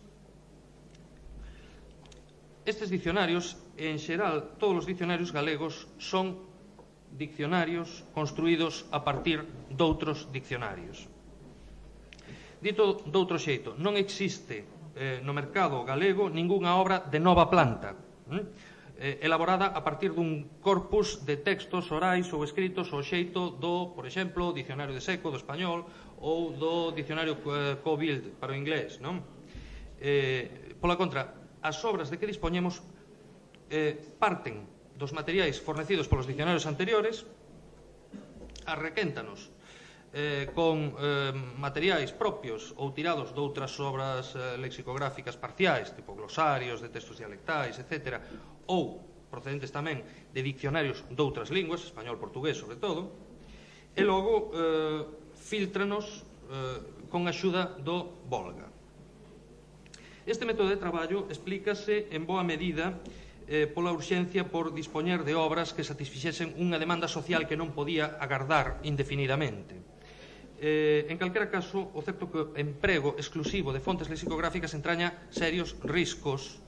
estes diccionarios, en xeral, todos os diccionarios galegos son diccionarios construídos a partir doutros diccionarios. Dito doutro xeito, non existe no mercado galego ningunha obra de nova planta, elaborada a partir dun corpus de textos orais ou escritos ao xeito do, por exemplo, Dicionario de Seco do español ou do Dicionario Covild para o inglés, non? Pola contra, as obras de que dispoñemos parten dos materiais fornecidos polos dicionarios anteriores, arrequéntanos con materiais propios ou tirados doutras obras lexicográficas parciais, tipo glosarios de textos dialectais, etc., ou procedentes tamén de diccionarios doutras linguas, español, portugués, sobre todo, e logo filtranos con axuda do Volga. Este método de traballo explícase en boa medida pola urxencia por dispoñer de obras que satisfixesen unha demanda social que non podía agardar indefinidamente. En calquera caso, o certo que o emprego exclusivo de fontes lexicográficas entraña serios riscos.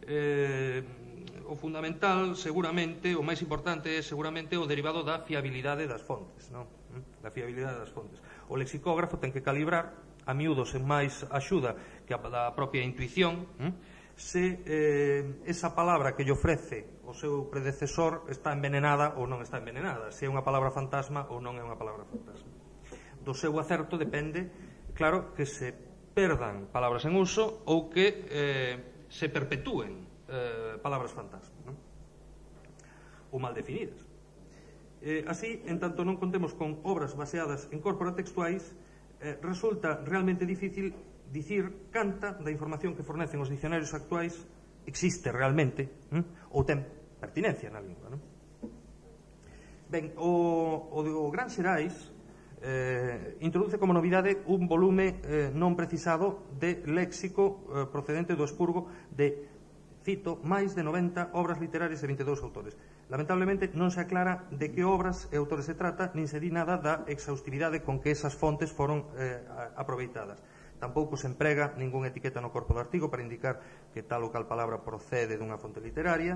O fundamental, seguramente, o máis importante é seguramente o derivado da fiabilidade das fontes, non? Da fiabilidade das fontes. O lexicógrafo ten que calibrar a miúdo sen máis axuda que a da propia intuición se esa palabra que lle ofrece o seu predecesor está envenenada ou non está envenenada, se é unha palabra fantasma ou non é unha palabra fantasma. Do seu acerto depende, claro, que se perdan palabras en uso ou que se perpetúen palabras fantasma, non? Ou mal definidas. Así, en tanto non contemos con obras baseadas en corpora textuais, resulta realmente difícil dicir canta da información que fornecen os dicionarios actuais existe realmente ou ten pertinencia na lingua, non? Ben, o Gran Xerais introduce como novidade un volume non precisado de léxico procedente do expurgo de, cito, máis de 90 obras literarias de 22 autores. Lamentablemente non se aclara de que obras e autores se trata, nin se di nada da exhaustividade con que esas fontes foron aproveitadas. Tampouco se emprega ningunha etiqueta no corpo do artigo para indicar que tal ou cal palabra procede dunha fonte literaria,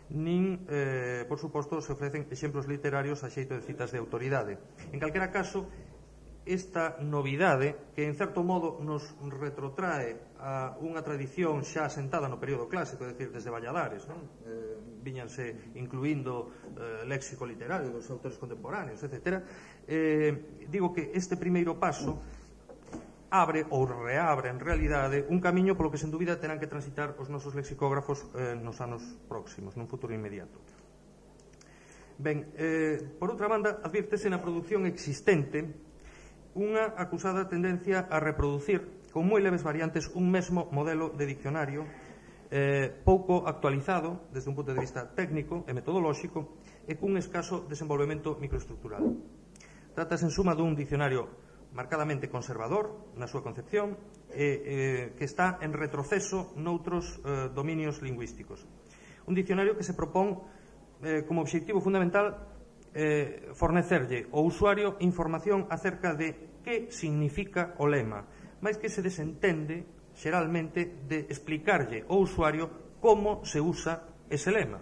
nin, por suposto, se ofrecen exemplos literarios a xeito de citas de autoridade. En calquera caso, esta novidade, que en certo modo nos retrotrae a unha tradición xa asentada no período clásico, é dicir, desde Valladares, non? Viñanse incluindo léxico literario dos autores contemporáneos, etc. Digo que este primeiro paso abre ou reabre en realidade un camiño polo que sen dúbida terán que transitar os nosos lexicógrafos nos anos próximos, nun futuro inmediato. Ben, por outra banda, advírtese na produción existente unha acusada tendencia a reproducir con moi leves variantes un mesmo modelo de diccionario pouco actualizado desde un punto de vista técnico e metodolóxico e cun escaso desenvolvemento microestructural. Trátase en suma dun diccionario marcadamente conservador na súa concepción que está en retroceso noutros dominios lingüísticos. Un diccionario que se propón como obxectivo fundamental fornecerlle ao usuario información acerca de que significa o lema, máis que se desentende xeralmente de explicarlle ao usuario como se usa ese lema,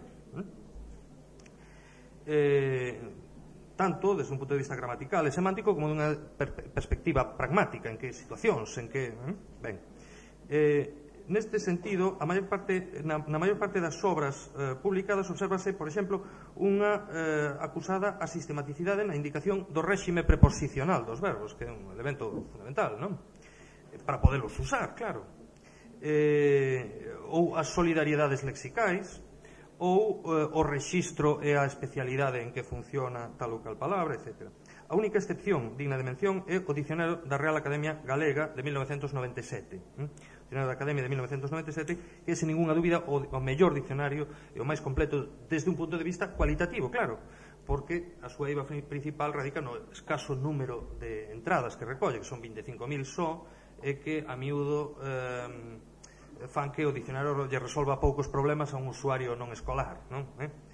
tanto desde un punto de vista gramatical e semántico como dunha perspectiva pragmática, en que situacións, en que neste sentido, na maior parte das obras publicadas obsérvase, por exemplo, unha acusada a sistematicidade na indicación do réxime preposicional dos verbos, que é un elemento fundamental, non? Para podelos usar, claro. Ou as solidariedades lexicais, ou o rexistro e a especialidade en que funciona tal ou cal palabra, etc. A única excepción digna de mención é o Dicionario da Real Academia Galega de 1997. O Dicionario da Academia de 1997 que é, sen ninguna dúbida, o mellor dicionario e o máis completo desde un punto de vista cualitativo, claro, porque a súa eiva principal radica no escaso número de entradas que recolle, que son 25.000 só, e que a miúdo fan que o dicionario lle resolva poucos problemas a un usuario non escolar, non?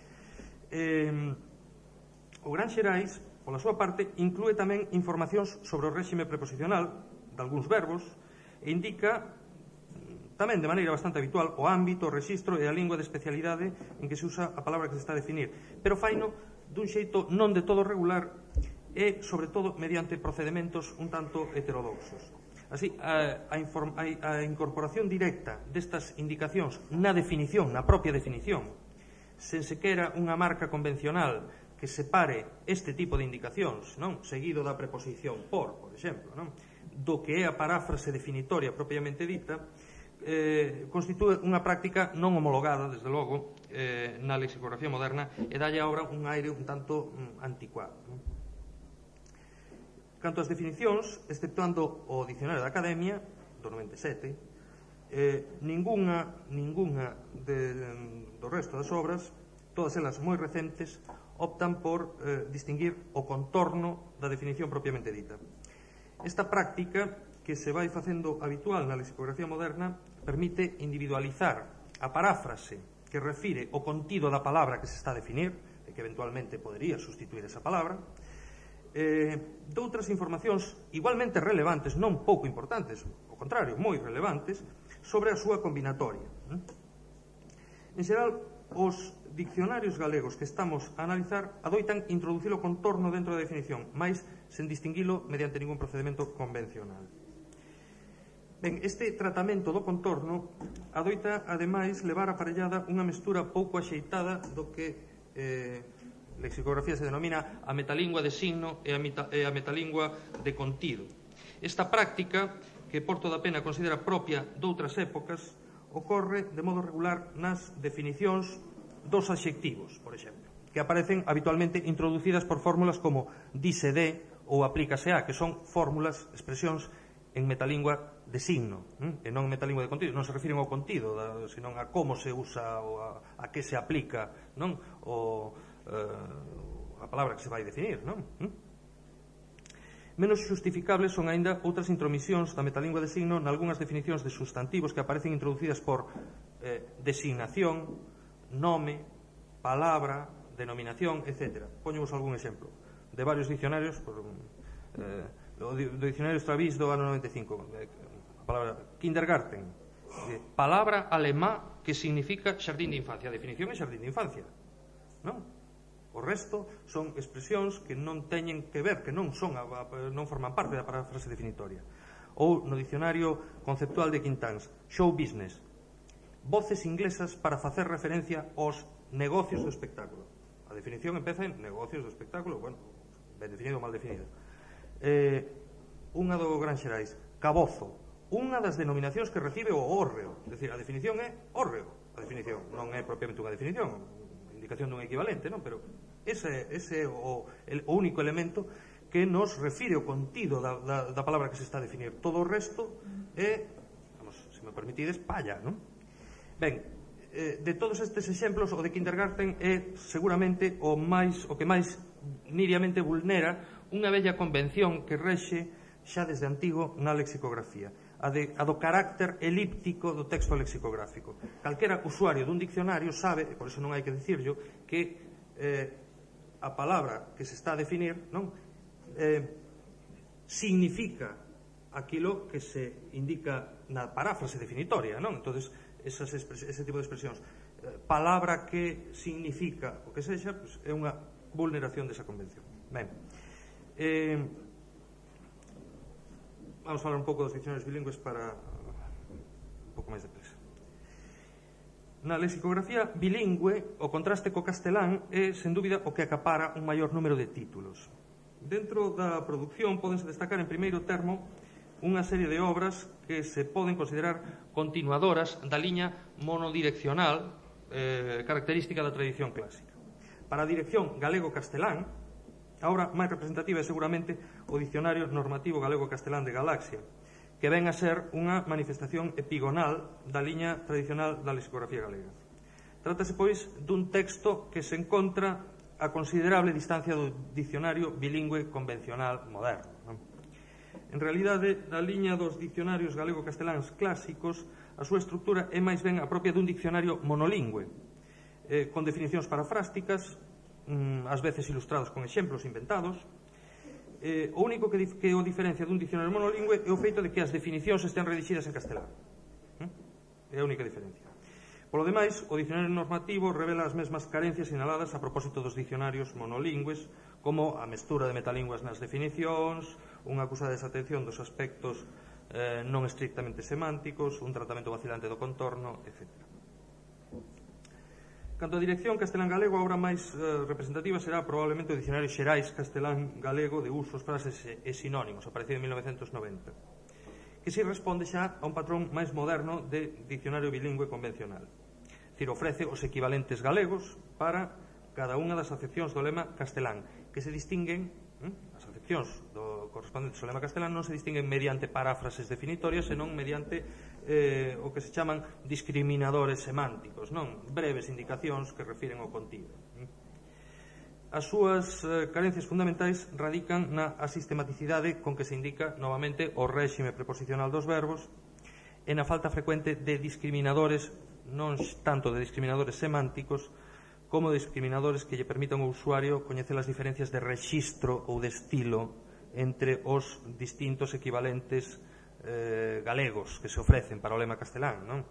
O Gran Xerais, pola súa parte, inclúe tamén informacións sobre o réxime preposicional de algúns verbos e indica tamén de maneira bastante habitual o ámbito, o rexistro e a lingua de especialidade en que se usa a palabra que se está a definir, pero faino dun xeito non de todo regular e, sobre todo, mediante procedementos un tanto heterodoxos. Así, a incorporación directa destas indicacións na definición, na propia definición, sen sequera unha marca convencional que separe este tipo de indicacións, non? Seguido da preposición por exemplo, non? Do que é a paráfrase definitoria propiamente dita, constitúe unha práctica non homologada, desde logo, na lexicografía moderna e dalle a obra un aire un tanto anticuado, non? Canto ás definicións, exceptuando o Dicionario da Academia do 97, ninguna do resto das obras, todas elas moi recentes, optan por distinguir o contorno da definición propiamente dita. Esta práctica, que se vai facendo habitual na lexicografía moderna, permite individualizar a paráfrase que refire o contido da palabra que se está a definir, e que eventualmente podería sustituir esa palabra, doutras informacións igualmente relevantes, non pouco importantes, ao contrario, moi relevantes, sobre a súa combinatoria. En xeral, os diccionarios galegos que estamos a analizar adoitan introducir o contorno dentro da definición, mais sen distinguilo mediante ningún procedimento convencional. Ben, este tratamento do contorno adoita, ademais, levar aparellada unha mestura pouco axeitada do que lexicografía se denomina a metalingua de signo e a metalingua de contido. Esta práctica, que por toda pena considera propia doutras épocas, ocorre de modo regular nas definicións dos adxectivos, por exemplo, que aparecen habitualmente introducidas por fórmulas como díse de ou aplícase a, que son fórmulas, expresións en metalingua de signo, e non en metalingua de contido. Non se refiren ao contido, senón a como se usa ou a que se aplica, non? A palabra que se vai definir, non? Menos xustificables son aínda outras intromisións da metalingua de signo nalgúnas definicións de sustantivos que aparecen introducidas por designación, nome, palabra, denominación, etc. Poñemos algún exemplo de varios dicionarios, do dicionario Straviz do ano 95, a palabra kindergarten, palabra alemá que significa xardín de infancia. A definición é xardín de infancia, non? O resto son expresións que non teñen que ver, que non forman parte da paráfrase definitoria. Ou no dicionario conceptual de Quintáns, show business, voces inglesas para facer referencia aos negocios do espectáculo. A definición empeza en negocios do espectáculo, bueno, ben definido ou mal definido. Unha do Gran Xerais, cabozo, unha das denominacións que recibe o hórreo. É dicir, a definición é hórreo. A definición non é propiamente unha definición, indicación dun equivalente, non? Pero ese é o único elemento que nos refire o contido da palabra que se está a definir. Todo o resto é, se me permitides, palla, non? Ben, de todos estes exemplos, o de Kindergarten é seguramente o que máis niriamente vulnera unha bella convención que rexe xa desde antigo na lexicografía, a do carácter elíptico do texto lexicográfico. Calquera usuario dun diccionario sabe, e por iso non hai que dicirlo, que a palabra que se está a definir significa aquilo que se indica na paráfrase definitoria, non? Entonces, ese tipo de expresións, palabra que significa o que sexa, pues, é unha vulneración desa convención. Ben, vamos falar un pouco dos diccionarios bilingües para un pouco máis depresa. Na lexicografía bilingüe, o contraste co castelán é, sen dúbida, o que acapara un maior número de títulos. Dentro da produción podense destacar en primeiro termo unha serie de obras que se poden considerar continuadoras da liña monodireccional característica da tradición clásica. Para a dirección galego-castelán, a obra máis representativa é seguramente o Dicionario Normativo Galego-Castelán de Galaxia, que ven a ser unha manifestación epigonal da liña tradicional da lexicografía galega. Trátase, pois, dun texto que se encontra a considerable distancia do dicionario bilingüe convencional moderno, non? En realidade, na liña dos dicionarios galego-casteláns clásicos, a súa estructura é máis ben a propia dun diccionario monolingüe, con definicións parafrásticas, ás veces ilustrados con exemplos inventados. O único que o diferencia dun diccionario monolingüe é o feito de que as definicións estén redixidas en castelán. É a única diferencia. Polo demais, o dicionario normativo revela as mesmas carencias sinaladas a propósito dos dicionarios monolingües, como a mestura de metalinguas nas definicións, unha acusada desatención dos aspectos non estrictamente semánticos, un tratamento vacilante do contorno, etc. Canto a dirección castelán-galego, a obra máis representativa será probablemente o Dicionario Xerais castelán-galego de usos, frases e sinónimos, aparecido en 1990, que si responde xa a un patrón máis moderno de dicionario bilingüe convencional. É dicir, ofrece os equivalentes galegos para cada unha das acepcións do lema castelán, que se distinguen, as acepcións correspondentes ao lema castelán non se distinguen mediante paráfrases definitorias, senón mediante o que se chaman discriminadores semánticos, non? Breves indicacións que refiren ao contido. As súas carencias fundamentais radican na asistematicidade con que se indica novamente o réxime preposicional dos verbos e na falta frecuente de discriminadores, non tanto de discriminadores semánticos como de discriminadores que lle permitan ao usuario coñecer as diferencias de rexistro ou de estilo entre os distintos equivalentes galegos que se ofrecen para o lema castelán, non?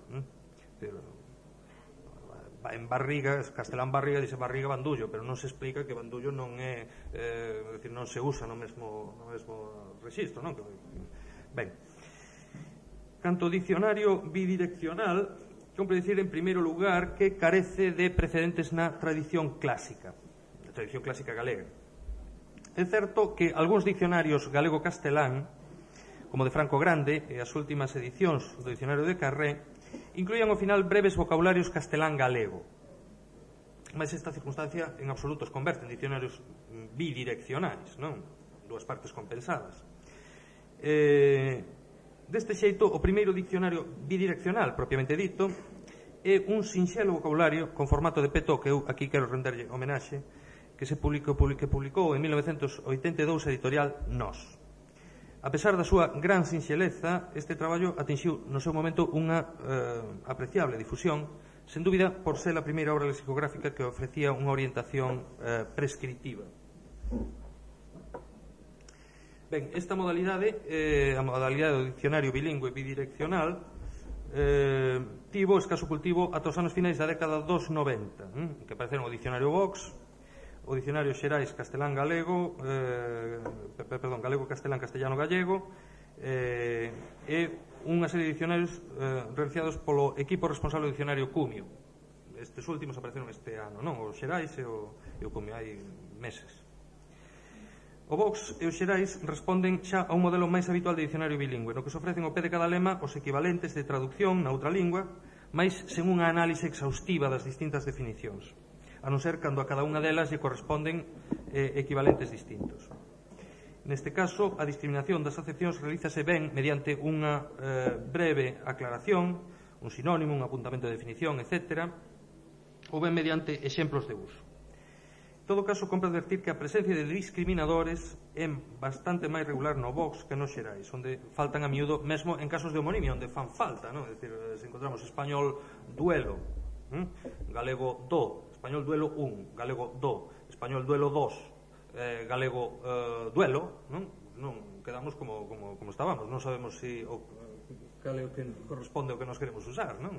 En barriga, castelán barriga, dice barriga bandullo, pero non se explica que bandullo non é, decir, non se usa no mesmo rexistro, non? Ben, canto dicionario bidireccional, compre dicir en primeiro lugar que carece de precedentes na tradición clásica, na tradición clásica galega. É certo que algúns diccionarios galego-castelán, como de Franco Grande e as últimas edicións do Dicionario de Carré, incluían ao final breves vocabularios castelán-galego. Mas esta circunstancia en absoluto os converte en dicionarios bidireccionais, non? Dúas partes compensadas. Deste xeito, o primeiro diccionario bidireccional, propiamente dito, é un sinxelo vocabulario con formato de petó, que eu aquí quero renderlle homenaxe, que publicou en 1982 a editorial Nós. A pesar da súa gran sinxeleza, este traballo atinxiu no seu momento unha apreciable difusión, sen dúbida por ser a primeira obra lexicográfica que ofrecía unha orientación prescritiva. Ben, esta modalidade, a modalidade do dicionario bilingüe bidireccional, tivo escaso cultivo ata os anos finais da década dos 90, que apareceron o dicionario Vox, o dicionario Xerais Castelán-Galego, Galego-Castelán Castellano-Gallego, e unha serie de dicionarios realizados polo equipo responsable do dicionario Cumio. Estes últimos apareceron este ano, non? O Xerais e o Cumio, hai meses. O Vox e o Xerais responden xa a un modelo máis habitual de dicionario bilingüe, no que se ofrecen ao pé de cada lema os equivalentes de traducción na outra lingua, máis sen unha análise exhaustiva das distintas definicións, a non ser cando a cada unha delas lle corresponden equivalentes distintos. Neste caso, a discriminación das acepcións realízase ben mediante unha breve aclaración, un sinónimo, un apuntamento de definición, etc., ou ben mediante exemplos de uso. En todo caso, compre advertir que a presencia de discriminadores é bastante máis regular no Vox que no Xerais, onde faltan a miúdo, mesmo en casos de homonimia, onde fan falta, non? É dicir, se encontramos español duelo, galego do, español duelo 1, galego do, español duelo 2, galego duelo, non quedamos como estábamos, non sabemos si cal é o que corresponde ao que nos queremos usar, non?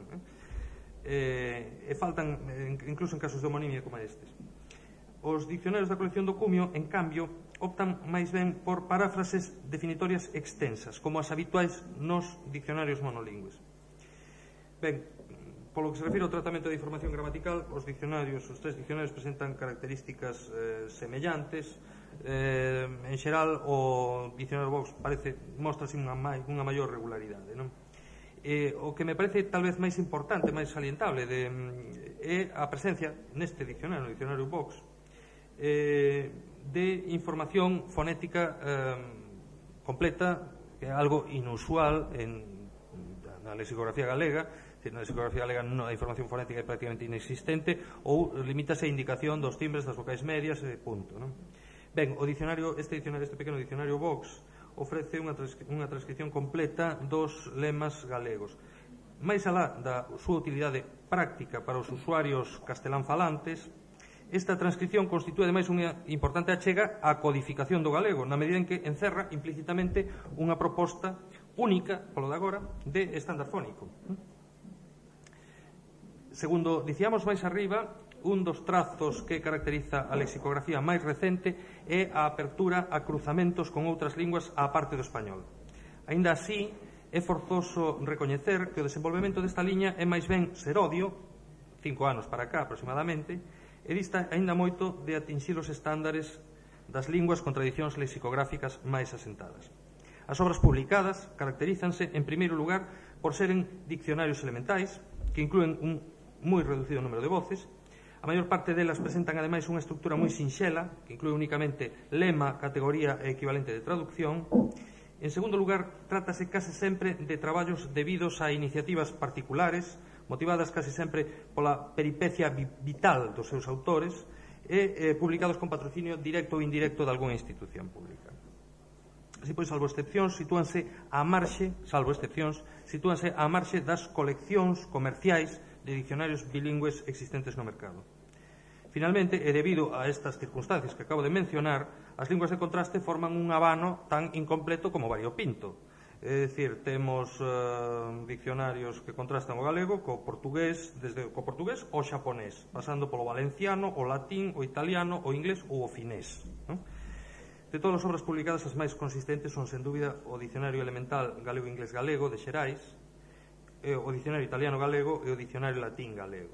E faltan, incluso en casos de homonimia como estes. Os diccionarios da colección do Cumio, en cambio, optan máis ben por paráfrases definitorias extensas, como as habituais nos diccionarios monolingües. Ben, polo que se refire ao tratamento de información gramatical, os tres diccionarios presentan características semellantes. En xeral, o diccionario Vox mostra unha maior regularidade, non? O que me parece tal vez máis importante, máis salientable, é a presencia neste diccionario, no diccionario Vox, de información fonética completa, que é algo inusual na lexicografía galega. Na lexicografía galega a información fonética é prácticamente inexistente, ou limítase a indicación dos timbres, das vocais medias, punto, non? Ben, este pequeno diccionario Vox ofrece unha transcripción completa dos lemas galegos. Máis alá da súa utilidade práctica para os usuarios castelán falantes, esta transcripción constitúe ademais unha importante achega á codificación do galego, na medida en que encerra implícitamente unha proposta única, polo de agora, de estándar fónico. Segundo dicíamos máis arriba, un dos trazos que caracteriza a lexicografía máis recente é a apertura a cruzamentos con outras linguas á parte do español. Aínda así, é forzoso recoñecer que o desenvolvemento desta liña é máis ben serodio, 5 anos para cá aproximadamente, e dista aínda moito de atinxir os estándares das linguas con tradicións lexicográficas máis asentadas. As obras publicadas caracterízanse, en primeiro lugar, por seren diccionarios elementais, que inclúen un moi reducido número de voces. A maior parte delas presentan ademais unha estructura moi sinxela, que inclúe únicamente lema, categoría e equivalente de traducción. En segundo lugar, trátase case sempre de traballos debidos a iniciativas particulares, motivadas case sempre pola peripecia vital dos seus autores, e publicados con patrocinio directo ou indirecto de algunha institución pública. Así pois, salvo excepcións, sitúanse á marxe das coleccións comerciais de diccionarios bilingües existentes no mercado. Finalmente, e debido a estas circunstancias que acabo de mencionar, as linguas de contraste forman un abano tan incompleto como variopinto. É dicir, temos diccionarios que contrastan o galego co portugués, desde o portugués ao xaponés, pasando polo valenciano, o latín, o italiano, o inglés ou o finés, non? De todas as obras publicadas, as máis consistentes son, sen dúbida, o Dicionario Elemental Galego-Inglés-Galego de Xerais, o Dicionario Italiano-Galego e o Dicionario Latín-Galego.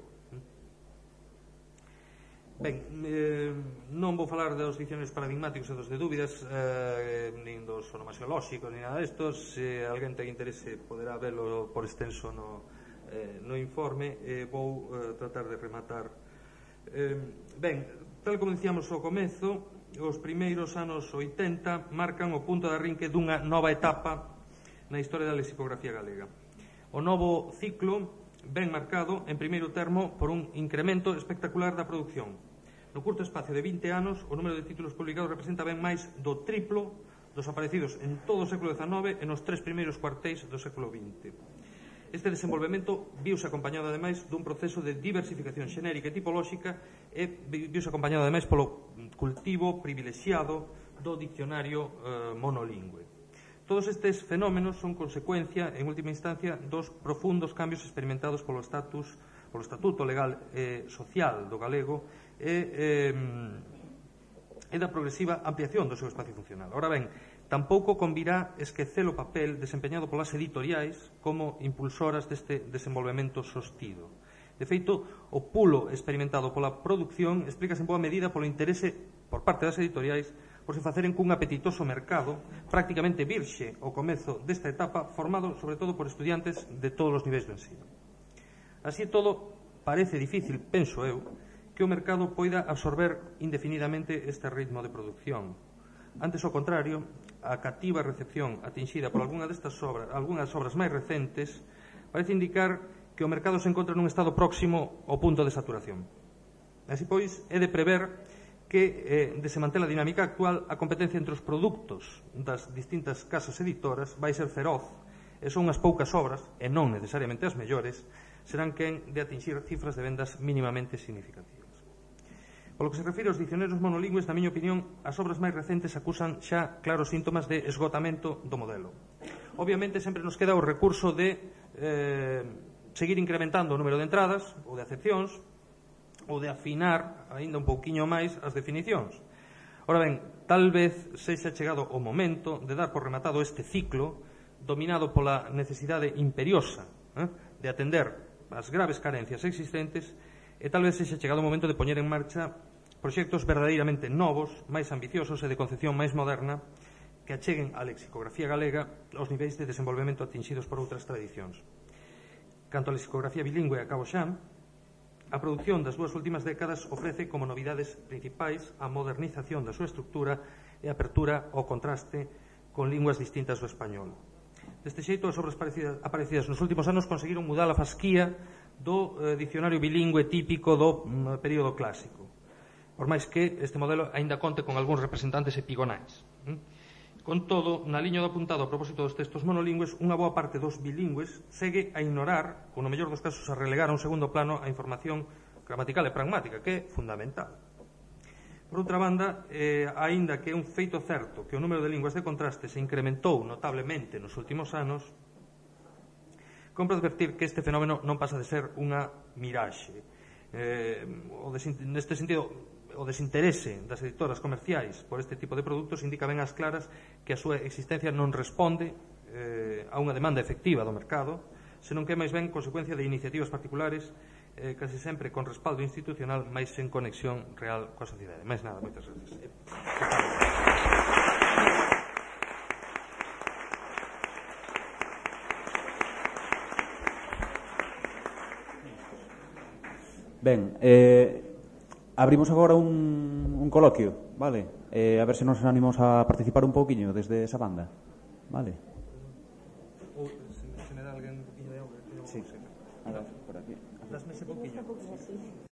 Ben, non vou falar dos dicionarios paradigmáticos e dos de dúbidas, nin dos onomasiolóxicos, nin nada destos. Se alguén ten interese, poderá velo por extenso no informe. Vou tratar de rematar. Ben, tal como dicíamos ao comezo, os primeiros anos 80 marcan o punto de arrinque dunha nova etapa na historia da lexicografía galega. O novo ciclo ben marcado, en primeiro termo, por un incremento espectacular da produción. No curto espacio de 20 anos, o número de títulos publicados representa ben máis do triplo dos aparecidos en todo o século XIX e nos 3 primeiros cuartéis do século XX. Este desenvolvemento viuse acompañado, ademais, dun proceso de diversificación xenérica e tipolóxica e viuse acompañado, ademais, polo cultivo privilexiado do diccionario monolingüe. Todos estes fenómenos son consecuencia, en última instancia, dos profundos cambios experimentados polo estatuto legal e social do galego e da progresiva ampliación do seu espacio funcional. Ora ben, tampouco convirá esquecer o papel desempeñado polas editoriais como impulsoras deste desenvolvemento sostido. De feito, o pulo experimentado pola produción explícase en boa medida polo interese por parte das editoriais por se faceren cun apetitoso mercado prácticamente virxe ao comezo desta etapa, formado sobre todo por estudiantes de todos os niveis do ensino. Así todo, parece difícil, penso eu, que o mercado poida absorber indefinidamente este ritmo de producción. Antes, ao contrario, a cativa recepción atinxida por algunhas obras máis recentes parece indicar que o mercado se encontra nun estado próximo ao punto de saturación. Así pois, é de prever que, de se manter a dinámica actual, a competencia entre os produtos das distintas casas editoras vai ser feroz e son unhas poucas obras, e non necesariamente as mellores, serán quen de atinxir cifras de vendas mínimamente significativas. Polo que se refire aos dicionarios monolingües, na miña opinión, as obras máis recentes acusan xa claros síntomas de esgotamento do modelo. Obviamente, sempre nos queda o recurso de seguir incrementando o número de entradas ou de acepcións, ou de afinar aínda un pouquiño máis as definicións. Ora ben, tal vez sexa chegado o momento de dar por rematado este ciclo dominado pola necesidade imperiosa de atender as graves carencias existentes e tal vez sexa chegado o momento de poñer en marcha proxectos verdadeiramente novos, máis ambiciosos e de concepción máis moderna que acheguen a lexicografía galega aos niveis de desenvolvemento atinxidos por outras tradicións. Canto a lexicografía bilingüe, acabo xa, a produción das dúas últimas décadas ofrece como novidades principais a modernización da súa estructura e a apertura ao contraste con linguas distintas do español. Deste xeito, as obras aparecidas nos últimos anos conseguiron mudar a fasquía do dicionario bilingüe típico do período clásico, por máis que este modelo aínda conte con algúns representantes epigonais. Con todo, na liña do apuntado a propósito dos textos monolingües, unha boa parte dos bilingües segue a ignorar, ou no mellor dos casos a relegar a un segundo plano, a información gramatical e pragmática, que é fundamental. Por outra banda, aínda que é un feito certo que o número de linguas de contraste se incrementou notablemente nos últimos anos, compre advertir que este fenómeno non pasa de ser unha miraxe. Neste sentido, o desinterese das editoras comerciais por este tipo de produtos indica ben ás claras que a súa existencia non responde a unha demanda efectiva do mercado, senón que é máis ben consecuencia de iniciativas particulares casi sempre con respaldo institucional, máis sen conexión real coa sociedade. Máis nada, moitas gracias. Ben, abrimos agora un coloquio, vale? A ver se nos animamos a participar un pouquiño desde esa banda, vale? Ou se me dá alguén un poquinho de auga. Sí, por aquí. Dásme ese poquinho.